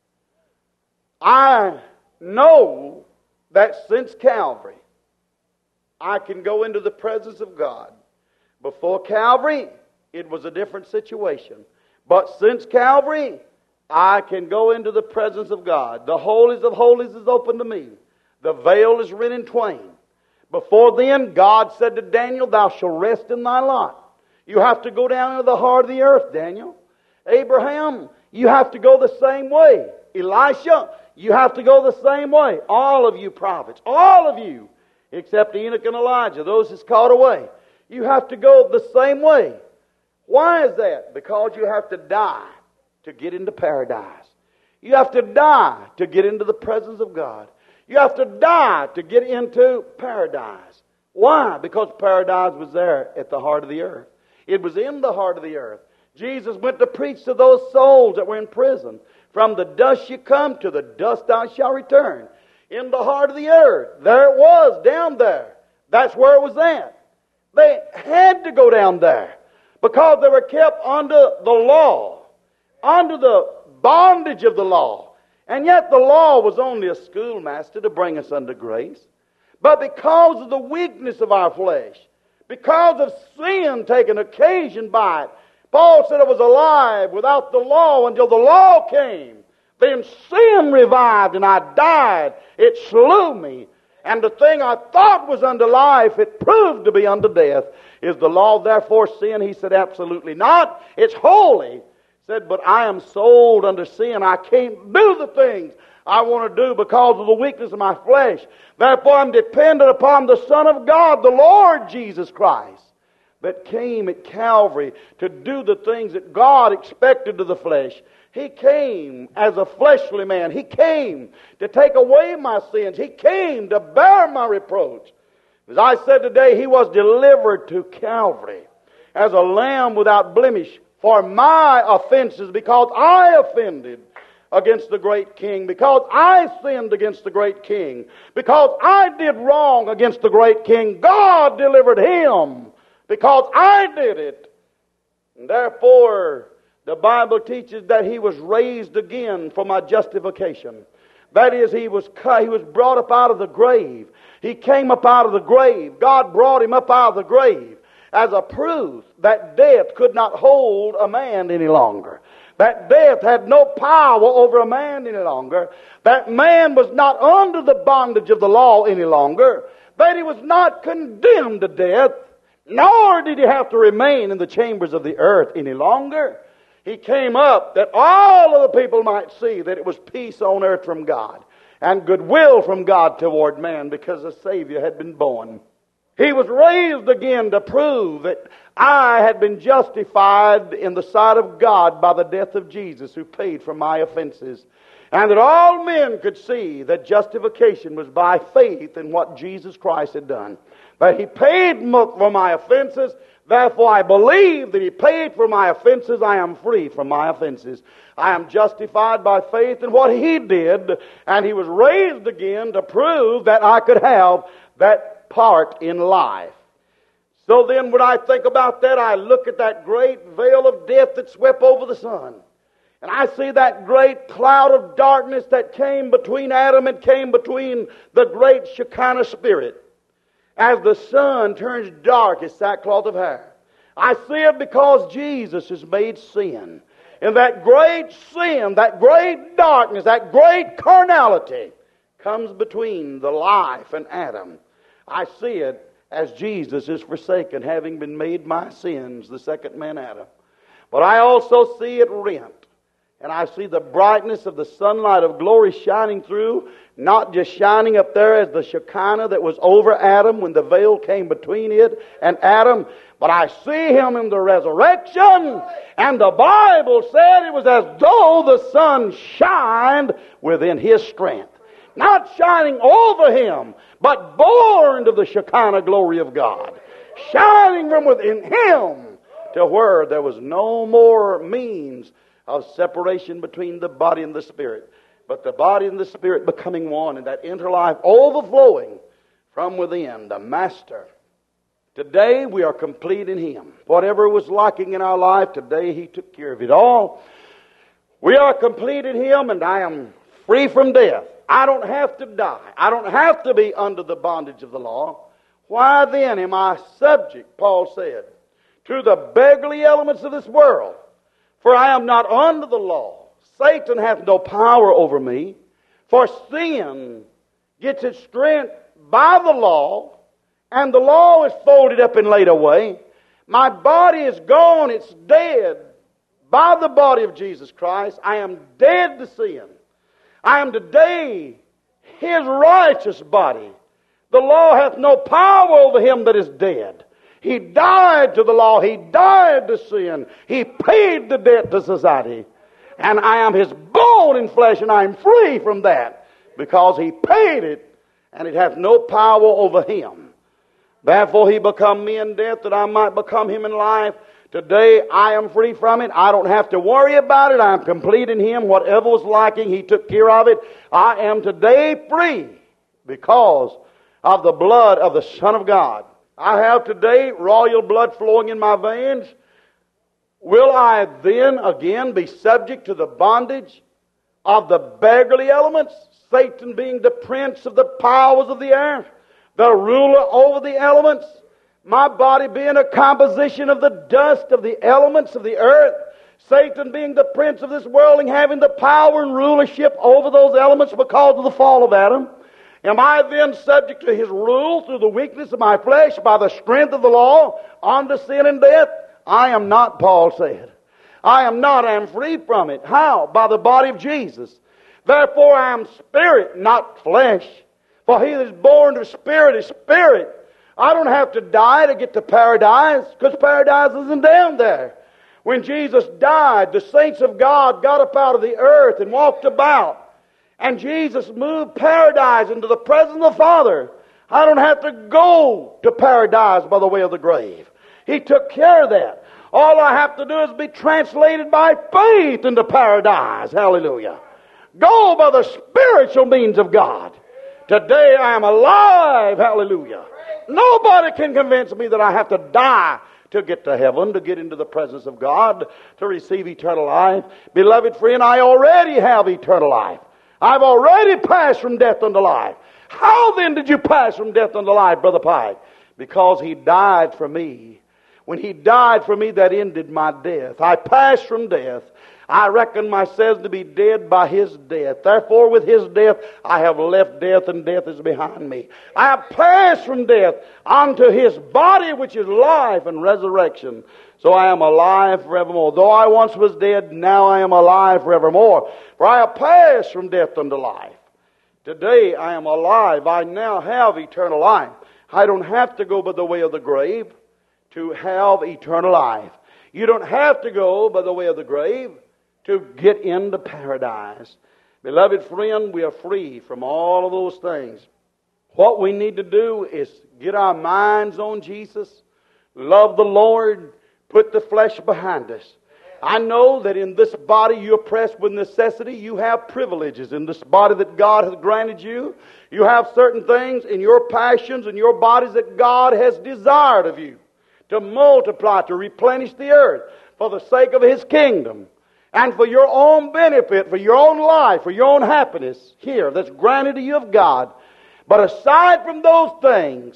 I know that since Calvary, I can go into the presence of God. Before Calvary, it was a different situation. But since Calvary, I can go into the presence of God. The holies of holies is open to me. The veil is rent in twain. Before then, God said to Daniel, thou shalt rest in thy lot. You have to go down into the heart of the earth, Daniel. Abraham, you have to go the same way. Elisha, you have to go the same way. All of you prophets, all of you, except Enoch and Elijah, those is caught away. You have to go the same way. Why is that? Because you have to die to get into paradise. You have to die to get into the presence of God. You have to die to get into paradise. Why? Because paradise was there at the heart of the earth. It was in the heart of the earth. Jesus went to preach to those souls that were in prison. From the dust you come, to the dust thou shalt return. In the heart of the earth. There it was, down there. That's where it was at. They had to go down there because they were kept under the law, under the bondage of the law. And yet the law was only a schoolmaster to bring us unto grace. But because of the weakness of our flesh, because of sin taking occasion by it, Paul said I was alive without the law until the law came. Then sin revived and I died. It slew me. And the thing I thought was unto life, it proved to be unto death. Is the law therefore sin? He said, absolutely not. It's holy. He said, but I am sold unto sin. I can't do the things I want to do because of the weakness of my flesh. Therefore I'm dependent upon the Son of God, the Lord Jesus Christ, that came at Calvary to do the things that God expected of the flesh. He came as a fleshly man. He came to take away my sins. He came to bear my reproach. As I said today, He was delivered to Calvary as a lamb without blemish for my offenses, because I offended against the great King, because I sinned against the great King, because I did wrong against the great King. God delivered Him because I did it. And therefore, the Bible teaches that He was raised again for my justification. That is, He was cut, He was brought up out of the grave. He came up out of the grave. God brought Him up out of the grave as a proof that death could not hold a man any longer. That death had no power over a man any longer. That man was not under the bondage of the law any longer. That he was not condemned to death, nor did he have to remain in the chambers of the earth any longer. He came up that all of the people might see that it was peace on earth from God and goodwill from God toward man, because a Savior had been born. He was raised again to prove that I had been justified in the sight of God by the death of Jesus, who paid for my offenses, and that all men could see that justification was by faith in what Jesus Christ had done. That He paid for my offenses. Therefore, I believe that He paid for my offenses. I am free from my offenses. I am justified by faith in what He did, and He was raised again to prove that I could have that part in life. So then, when I think about that, I look at that great veil of death that swept over the sun. And I see that great cloud of darkness that came between Adam and came between the great Shekinah Spirit. As the sun turns dark as sackcloth of hair. I see it because Jesus has made sin. And that great sin, that great darkness, that great carnality comes between the life and Adam. I see it as Jesus is forsaken, having been made my sins, the second man Adam. But I also see it rent. And I see the brightness of the sunlight of glory shining through, not just shining up there as the Shekinah that was over Adam when the veil came between it and Adam, but I see Him in the resurrection, and the Bible said it was as though the sun shined within His strength. Not shining over Him, but born to the Shekinah glory of God. Shining from within Him to where there was no more means of separation between the body and the spirit, but the body and the spirit becoming one, and that inner life overflowing from within the Master. Today we are complete in Him. Whatever was lacking in our life, today He took care of it all. We are complete in Him, and I am free from death. I don't have to die. I don't have to be under the bondage of the law. Why then am I subject, Paul said, to the beggarly elements of this world? For I am not under the law. Satan hath no power over me. For sin gets its strength by the law, and the law is folded up and laid away. My body is gone, it's dead by the body of Jesus Christ. I am dead to sin. I am today His righteous body. The law hath no power over him that is dead. He died to the law. He died to sin. He paid the debt to society. And I am His bone and flesh, and I am free from that because He paid it, and it hath no power over him. Therefore He become me in death that I might become Him in life. Today I am free from it. I don't have to worry about it. I am complete in Him. Whatever was lacking, He took care of it. I am today free because of the blood of the Son of God. I have today royal blood flowing in my veins. Will I then again be subject to the bondage of the beggarly elements? Satan being the prince of the powers of the air, the ruler over the elements. My body being a composition of the dust of the elements of the earth. Satan being the prince of this world and having the power and rulership over those elements because of the fall of Adam. Am I then subject to His rule through the weakness of my flesh by the strength of the law unto sin and death? I am not, Paul said. I am not. I am free from it. How? By the body of Jesus. Therefore I am spirit, not flesh. For he that is born of spirit is spirit. I don't have to die to get to paradise, because paradise isn't down there. When Jesus died, the saints of God got up out of the earth and walked about. And Jesus moved paradise into the presence of the Father. I don't have to go to paradise by the way of the grave. He took care of that. All I have to do is be translated by faith into paradise. Hallelujah. Go by the spiritual means of God. Today I am alive. Hallelujah. Nobody can convince me that I have to die to get to heaven, to get into the presence of God, to receive eternal life. Beloved friend, I already have eternal life. I've already passed from death unto life. How then did you pass from death unto life, Brother Pike? Because He died for me. When He died for me, that ended my death. I passed from death. I reckon myself to be dead by His death. Therefore, with His death, I have left death, and death is behind me. I have passed from death unto His body, which is life and resurrection. So I am alive forevermore. Though I once was dead, now I am alive forevermore. For I have passed from death unto life. Today I am alive. I now have eternal life. I don't have to go by the way of the grave to have eternal life. You don't have to go by the way of the grave to get into paradise. Beloved friend, we are free from all of those things. What we need to do is get our minds on Jesus, love the Lord, put the flesh behind us. I know that in this body you're oppressed with necessity. You have privileges in this body that God has granted you. You have certain things in your passions and your bodies that God has desired of you to multiply, to replenish the earth for the sake of His kingdom and for your own benefit, for your own life, for your own happiness here that's granted to you of God. But aside from those things,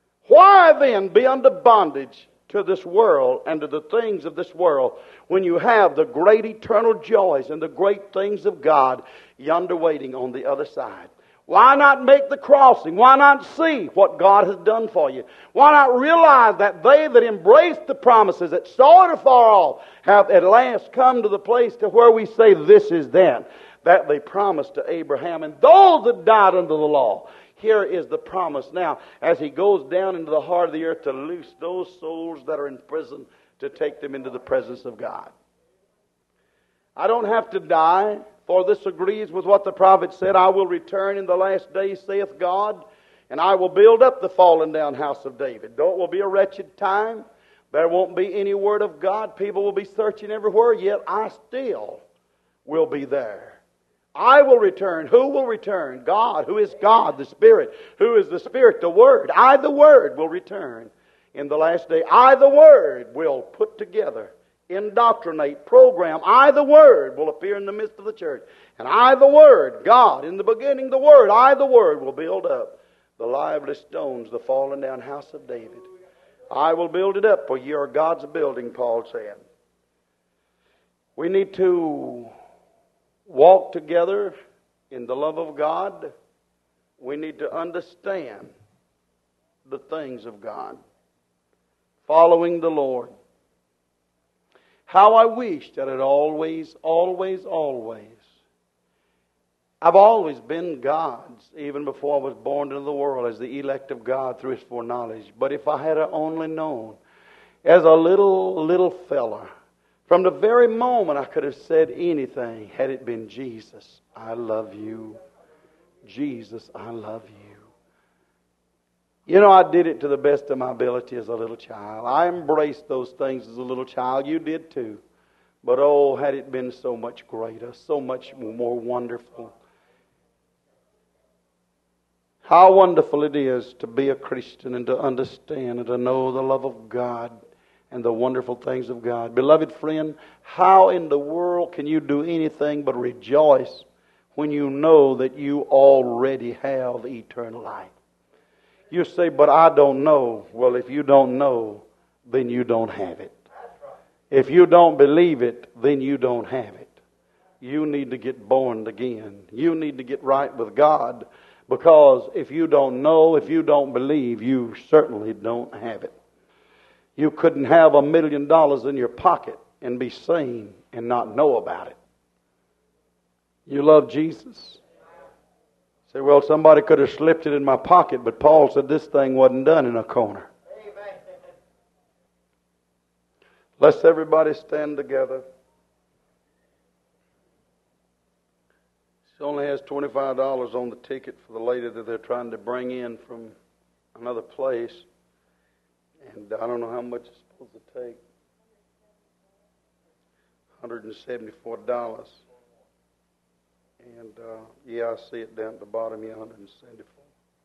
why then be under bondage to this world and to the things of this world when you have the great eternal joys and the great things of God yonder waiting on the other side? Why not make the crossing? Why not see what God has done for you? Why not realize that they that embraced the promises, that saw it afar off, have at last come to the place to where we say, this is then, that they promised to Abraham and those that died under the law. Here is the promise now, as He goes down into the heart of the earth to loose those souls that are in prison, to take them into the presence of God. I don't have to die, for this agrees with what the prophet said, I will return in the last days, saith God, and I will build up the fallen down house of David. Though it will be a wretched time, there won't be any word of God. People will be searching everywhere, yet I still will be there. I will return. Who will return? God. Who is God? The Spirit. Who is the Spirit? The Word. I, the Word, will return in the last day. I, the Word, will put together, indoctrinate, program. I, the Word, will appear in the midst of the church. And I, the Word, God, in the beginning, the Word, I, the Word, will build up the lively stones, the fallen down house of David. I will build it up, for ye are God's building, Paul said. We need to walk together in the love of God. We need to understand the things of God, following the Lord. How I wish that it always, always, always, I've always been God's, even before I was born into the world, as the elect of God through His foreknowledge. But if I had only known, as a little, little fella, from the very moment I could have said anything, had it been, Jesus, I love you. Jesus, I love you. You know, I did it to the best of my ability as a little child. I embraced those things as a little child. You did too. But oh, had it been so much greater, so much more wonderful. How wonderful it is to be a Christian and to understand and to know the love of God and the wonderful things of God. Beloved friend, how in the world can you do anything but rejoice when you know that you already have eternal life? You say, but I don't know. Well, if you don't know, then you don't have it. If you don't believe it, then you don't have it. You need to get born again. You need to get right with God Because if you don't know, if you don't believe, you certainly don't have it. You couldn't have a million dollars in your pocket and be sane and not know about it. You love Jesus? Say, well, somebody could have slipped it in my pocket, but Paul said this thing wasn't done in a corner. Let's everybody stand together. She only has twenty-five dollars on the ticket for the lady that they're trying to bring in from another place. And I don't know how much it's supposed to take. one hundred seventy-four dollars. And, uh, yeah, I see it down at the bottom, yeah, one hundred seventy-four.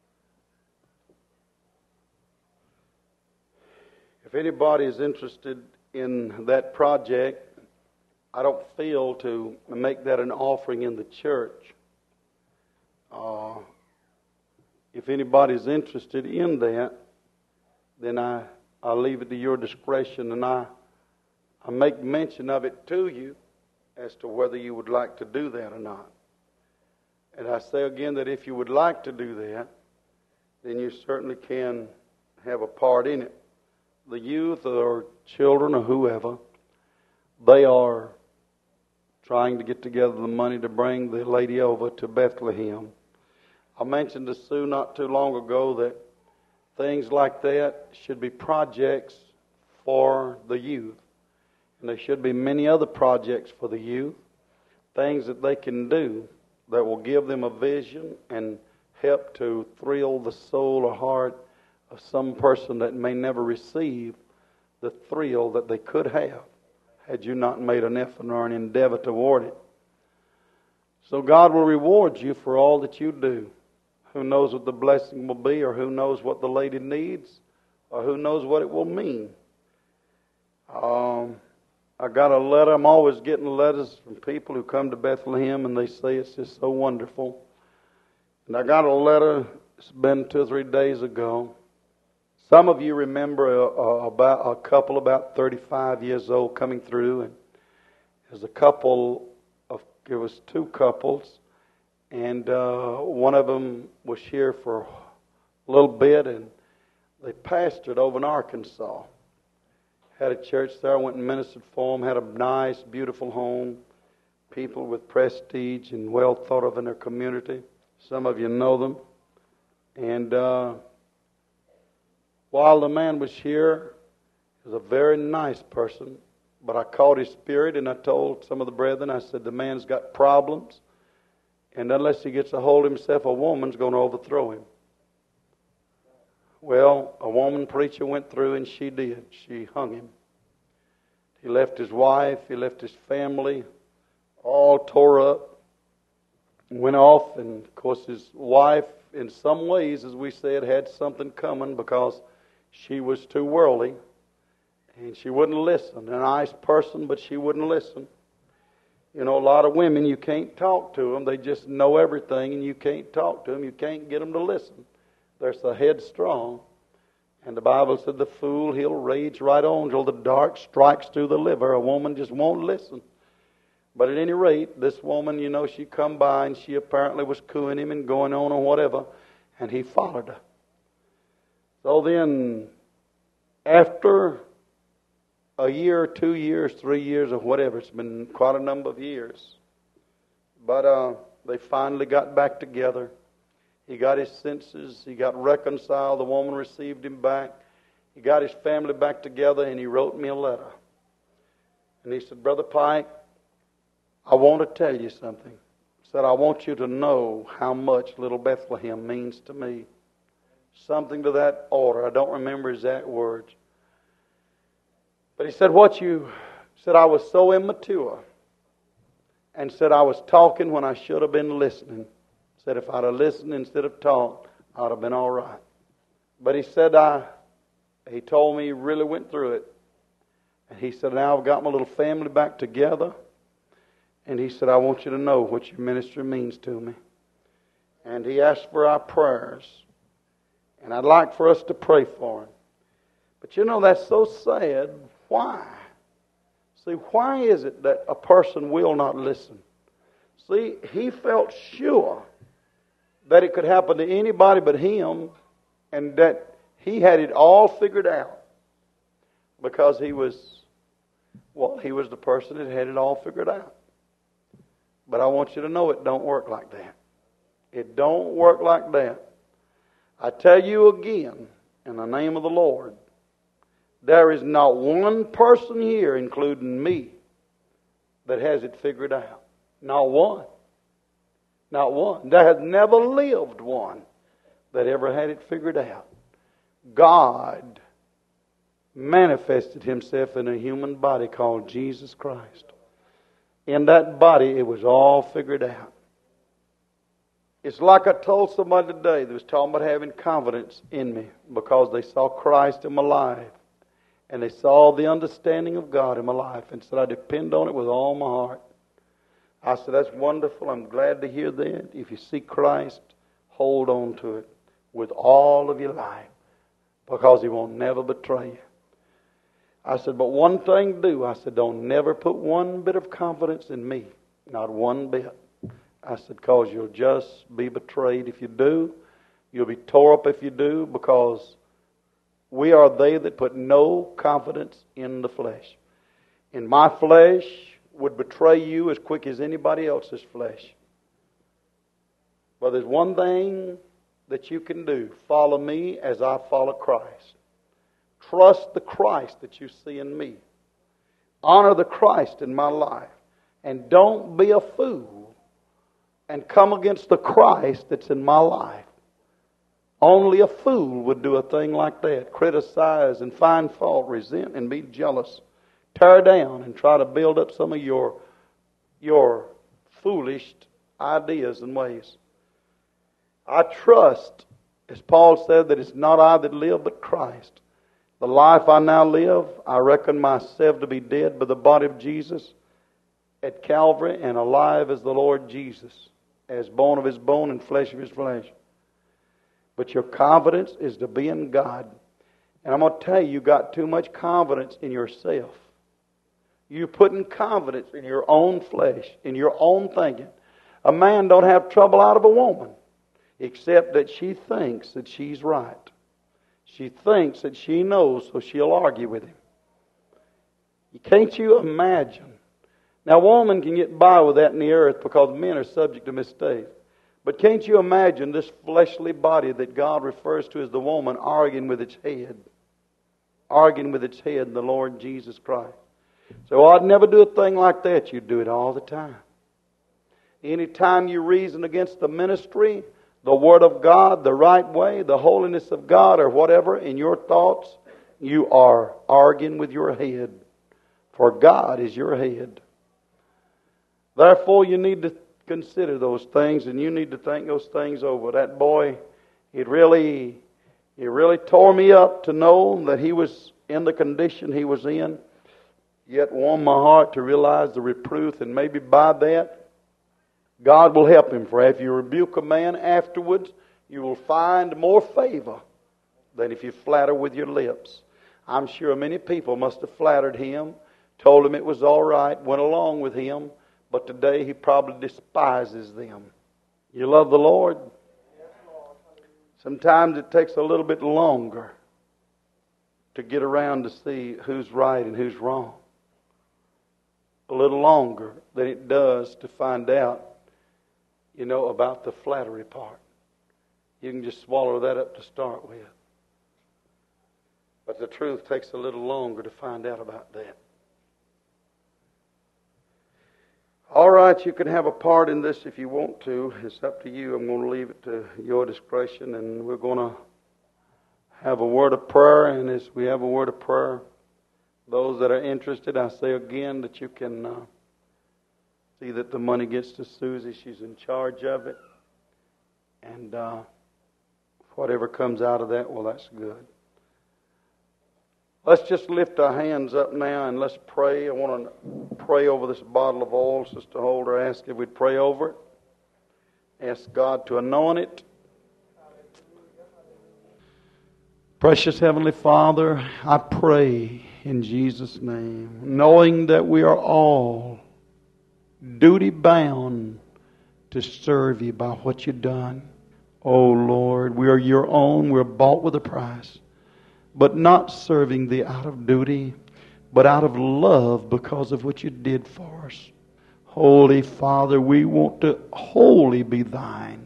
If anybody is interested in that project, I don't feel to make that an offering in the church. Uh, if anybody's interested in that, then I, I leave it to your discretion, and I, I make mention of it to you as to whether you would like to do that or not. And I say again that if you would like to do that, then you certainly can have a part in it. The youth or children or whoever, they are trying to get together the money to bring the lady over to Bethlehem. I mentioned to Sue not too long ago that things like that should be projects for the youth. And there should be many other projects for the youth, things that they can do that will give them a vision and help to thrill the soul or heart of some person that may never receive the thrill that they could have had you not made an effort or an endeavor toward it. So God will reward you for all that you do. Who knows what the blessing will be, or who knows what the lady needs, or who knows what it will mean. Um, I got a letter. I'm always getting letters from people who come to Bethlehem and they say it's just so wonderful. And I got a letter, it's been two or three days ago. Some of you remember a, a, about a couple about thirty-five years old coming through, and there's a couple of, it was two couples, and uh, one of them was here for a little bit, and they pastored over in Arkansas. Had a church there, went and ministered for them, had a nice, beautiful home, people with prestige and well thought of in their community. Some of you know them. And uh, while the man was here, he was a very nice person, but I caught his spirit and I told some of the brethren, I said, the man's got problems, and unless he gets a hold of himself, a woman's going to overthrow him. Well, a woman preacher went through and she did. She hung him. He left his wife, he left his family, all tore up, went off, and of course his wife, in some ways, as we said, had something coming because she was too worldly, and she wouldn't listen. A nice person, but she wouldn't listen. You know, a lot of women, you can't talk to them. They just know everything, and you can't talk to them. You can't get them to listen. They're so headstrong. And the Bible said the fool, he'll rage right on till the dark strikes through the liver. A woman just won't listen. But at any rate, this woman, you know, she come by and she apparently was cooing him and going on or whatever, and he followed her. So then, after a year, two years, three years, or whatever, it's been quite a number of years, but uh, they finally got back together. He got his senses. He got reconciled. The woman received him back. He got his family back together, and he wrote me a letter. And he said, Brother Pike, I want to tell you something. He said, I want you to know how much little Bethlehem means to me. Something to that order. I don't remember exact words. But he said, what you said, I was so immature. And said, I was talking when I should have been listening. Said, if I'd have listened instead of talked, I'd have been all right. But he said, I, he told me he really went through it. And he said, now I've got my little family back together. And he said, I want you to know what your ministry means to me. And he asked for our prayers. And I'd like for us to pray for him. But you know, that's so sad. Why? See, why is it that a person will not listen? See, he felt sure that it could happen to anybody but him, and that he had it all figured out because he was, well, he was the person that had it all figured out. But I want you to know it don't work like that. It don't work like that. I tell you again, in the name of the Lord, there is not one person here, including me, that has it figured out. Not one. Not one. There has never lived one that ever had it figured out. God manifested Himself in a human body called Jesus Christ. In that body, it was all figured out. It's like I told somebody today that was talking about having confidence in me because they saw Christ in my life and they saw the understanding of God in my life and said, I depend on it with all my heart. I said, that's wonderful. I'm glad to hear that. If you see Christ, hold on to it with all of your life because He won't never betray you. I said, but one thing do. I said, don't never put one bit of confidence in me. Not one bit. I said, because you'll just be betrayed if you do. You'll be tore up if you do, because we are they that put no confidence in the flesh. In my flesh would betray you as quick as anybody else's flesh. But there's one thing that you can do. Follow me as I follow Christ. Trust the Christ that you see in me. Honor the Christ in my life. And don't be a fool and come against the Christ that's in my life. Only a fool would do a thing like that. Criticize and find fault, resent and be jealous. Tear down and try to build up some of your, your foolish ideas and ways. I trust, as Paul said, that it's not I that live but Christ. The life I now live, I reckon myself to be dead by the body of Jesus at Calvary, and alive as the Lord Jesus, as bone of His bone and flesh of His flesh. But your confidence is to be in God. And I'm going to tell you, you got too much confidence in yourself. You're putting confidence in your own flesh, in your own thinking. A man don't have trouble out of a woman, except that she thinks that she's right. She thinks that she knows, so she'll argue with him. Can't you imagine? Now, a woman can get by with that in the earth because men are subject to mistake. But can't you imagine this fleshly body that God refers to as the woman arguing with its head? Arguing with its head, the Lord Jesus Christ. So I'd never do a thing like that. You do it all the time. Anytime you reason against the ministry, the Word of God, the right way, the holiness of God, or whatever in your thoughts, you are arguing with your head. For God is your head. Therefore, you need to consider those things, and you need to think those things over. That boy, it really, it really tore me up to know that he was in the condition he was in. Yet warmed my heart to realize the reproof, and maybe by that, God will help him. For if you rebuke a man afterwards, you will find more favor than if you flatter with your lips. I'm sure many people must have flattered him, told him it was all right, went along with him, but today he probably despises them. You love the Lord? Sometimes it takes a little bit longer to get around to see who's right and who's wrong. A little longer than it does to find out, you know, about the flattery part. You can just swallow that up to start with. But the truth takes a little longer to find out about that. All right, you can have a part in this if you want to. It's up to you. I'm going to leave it to your discretion, and we're going to have a word of prayer. And as we have a word of prayer, those that are interested, I say again that you can uh, see that the money gets to Susie. She's in charge of it. And uh, whatever comes out of that, well, that's good. Let's just lift our hands up now and let's pray. I want to pray over this bottle of oil. Sister Holder asked if we'd pray over it. Ask God to anoint it. Precious Heavenly Father, I pray in Jesus' name, knowing that we are all duty bound to serve You by what You've done. Oh Lord, we are your own. We're bought with a price. But not serving thee out of duty, but out of love because of what you did for us. Holy Father, we want to wholly be thine.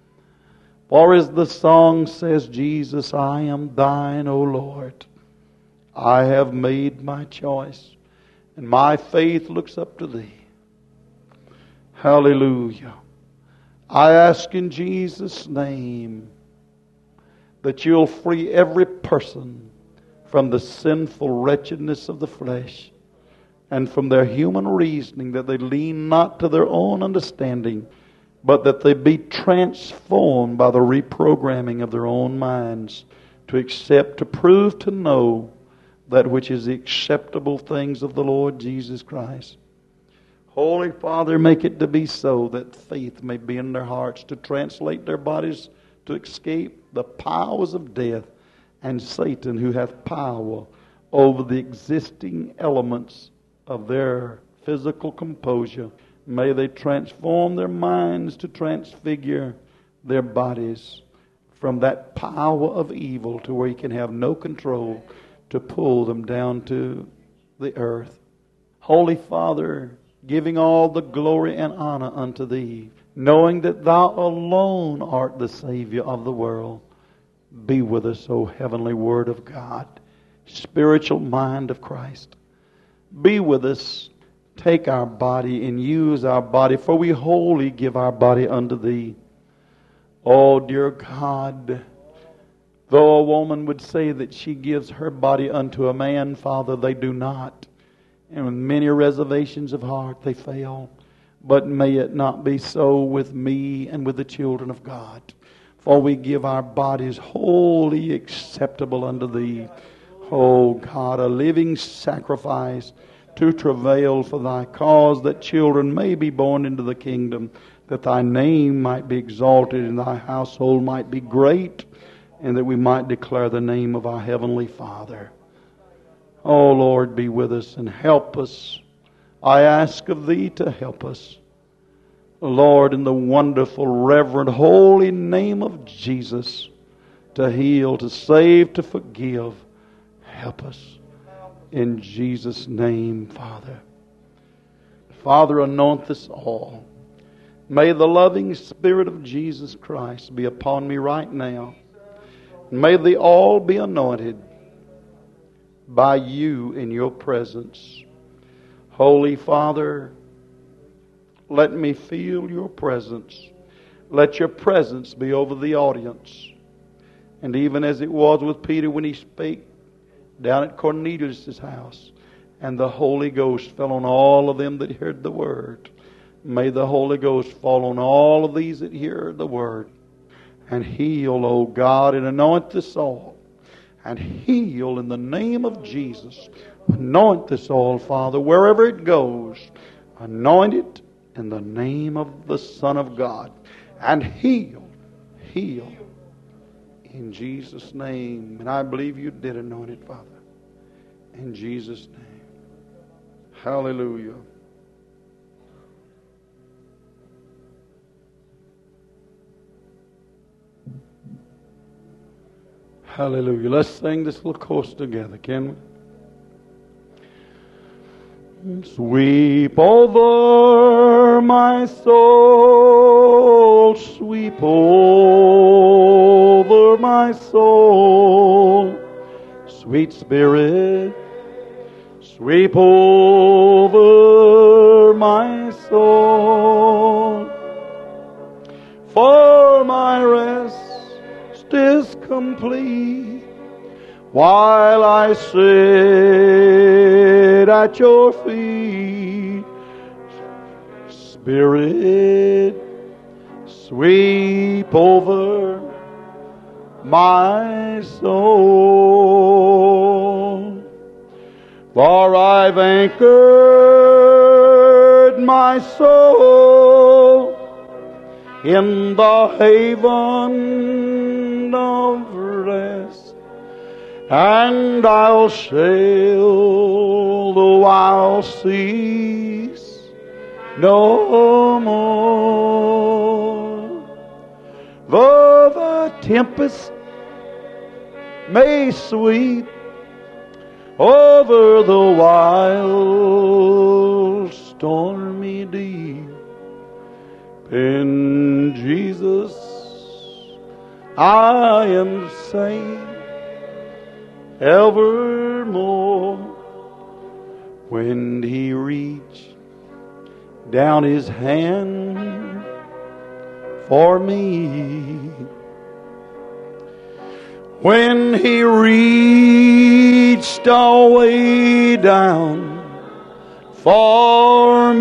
For as the song says, Jesus, I am thine, O Lord. I have made my choice, and my faith looks up to thee. Hallelujah. I ask in Jesus' name that you'll free every person from the sinful wretchedness of the flesh and from their human reasoning, that they lean not to their own understanding, but that they be transformed by the reprogramming of their own minds to accept, to prove, to know that which is the acceptable things of the Lord Jesus Christ. Holy Father, make it to be so that faith may be in their hearts to translate their bodies to escape the powers of death and Satan, who hath power over the existing elements of their physical composure. May they transform their minds to transfigure their bodies from that power of evil to where he can have no control to pull them down to the earth. Holy Father, giving all the glory and honor unto thee, knowing that thou alone art the Savior of the world, be with us, O heavenly Word of God, spiritual mind of Christ. Be with us. Take our body and use our body, for we wholly give our body unto thee. Oh, dear God, though a woman would say that she gives her body unto a man, Father, they do not. And with many reservations of heart, they fail. But may it not be so with me and with the children of God. For we give our bodies wholly acceptable unto thee. O God, a living sacrifice to travail for thy cause, that children may be born into the kingdom, that thy name might be exalted and thy household might be great, and that we might declare the name of our heavenly Father. Oh Lord, be with us and help us. I ask of thee to help us. Lord, in the wonderful, reverend, holy name of Jesus, to heal, to save, to forgive, help us. In Jesus' name, Father. Father, anoint this all. May the loving Spirit of Jesus Christ be upon me right now. May they all be anointed by you in your presence. Holy Father, let me feel your presence. Let your presence be over the audience. And even as it was with Peter when he spake down at Cornelius' house, and the Holy Ghost fell on all of them that heard the word. May the Holy Ghost fall on all of these that hear the word, and heal, O God, and anoint this all, and heal in the name of Jesus. Anoint this all, Father, wherever it goes. Anoint it in the name of the Son of God, and heal, heal. In Jesus' name. And I believe you did anoint it, Father. In Jesus' name. Hallelujah. Hallelujah. Let's sing this little chorus together, can we? Sweep over my soul, sweep over my soul, sweet Spirit, sweep over my soul, for my rest is complete while I sit at your feet. Spirit, sweep over my soul, for I've anchored my soul in the haven of rest, and I'll sail though I'll cease no more. Though the tempest may sweep over the wild stormy deep, in Jesus I am safe evermore. When He reached down His hand for me, when He reached all way down for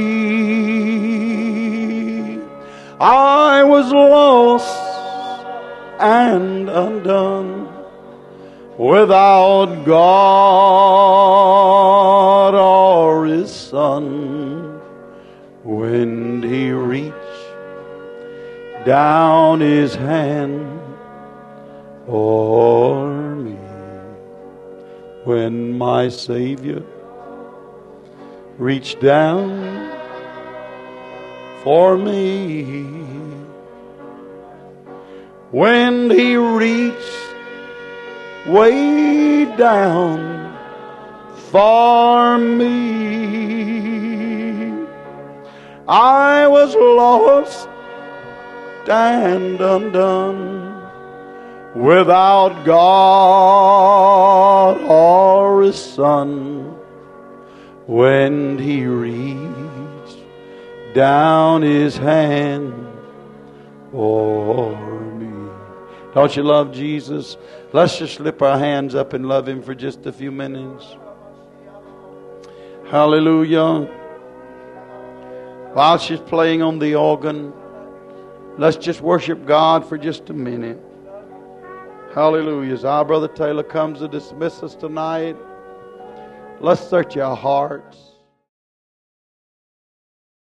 me, I was lost and undone, without God or His Son. When He reached down His hand for me, when my Savior reached down for me, when He reached way down for me, I was lost and undone, without God or His Son. When He reached down His hand for me. Don't you love Jesus? Let's just slip our hands up and love Him for just a few minutes. Hallelujah. While she's playing on the organ, let's just worship God for just a minute. Hallelujah. As our Brother Taylor comes to dismiss us tonight, let's search our hearts.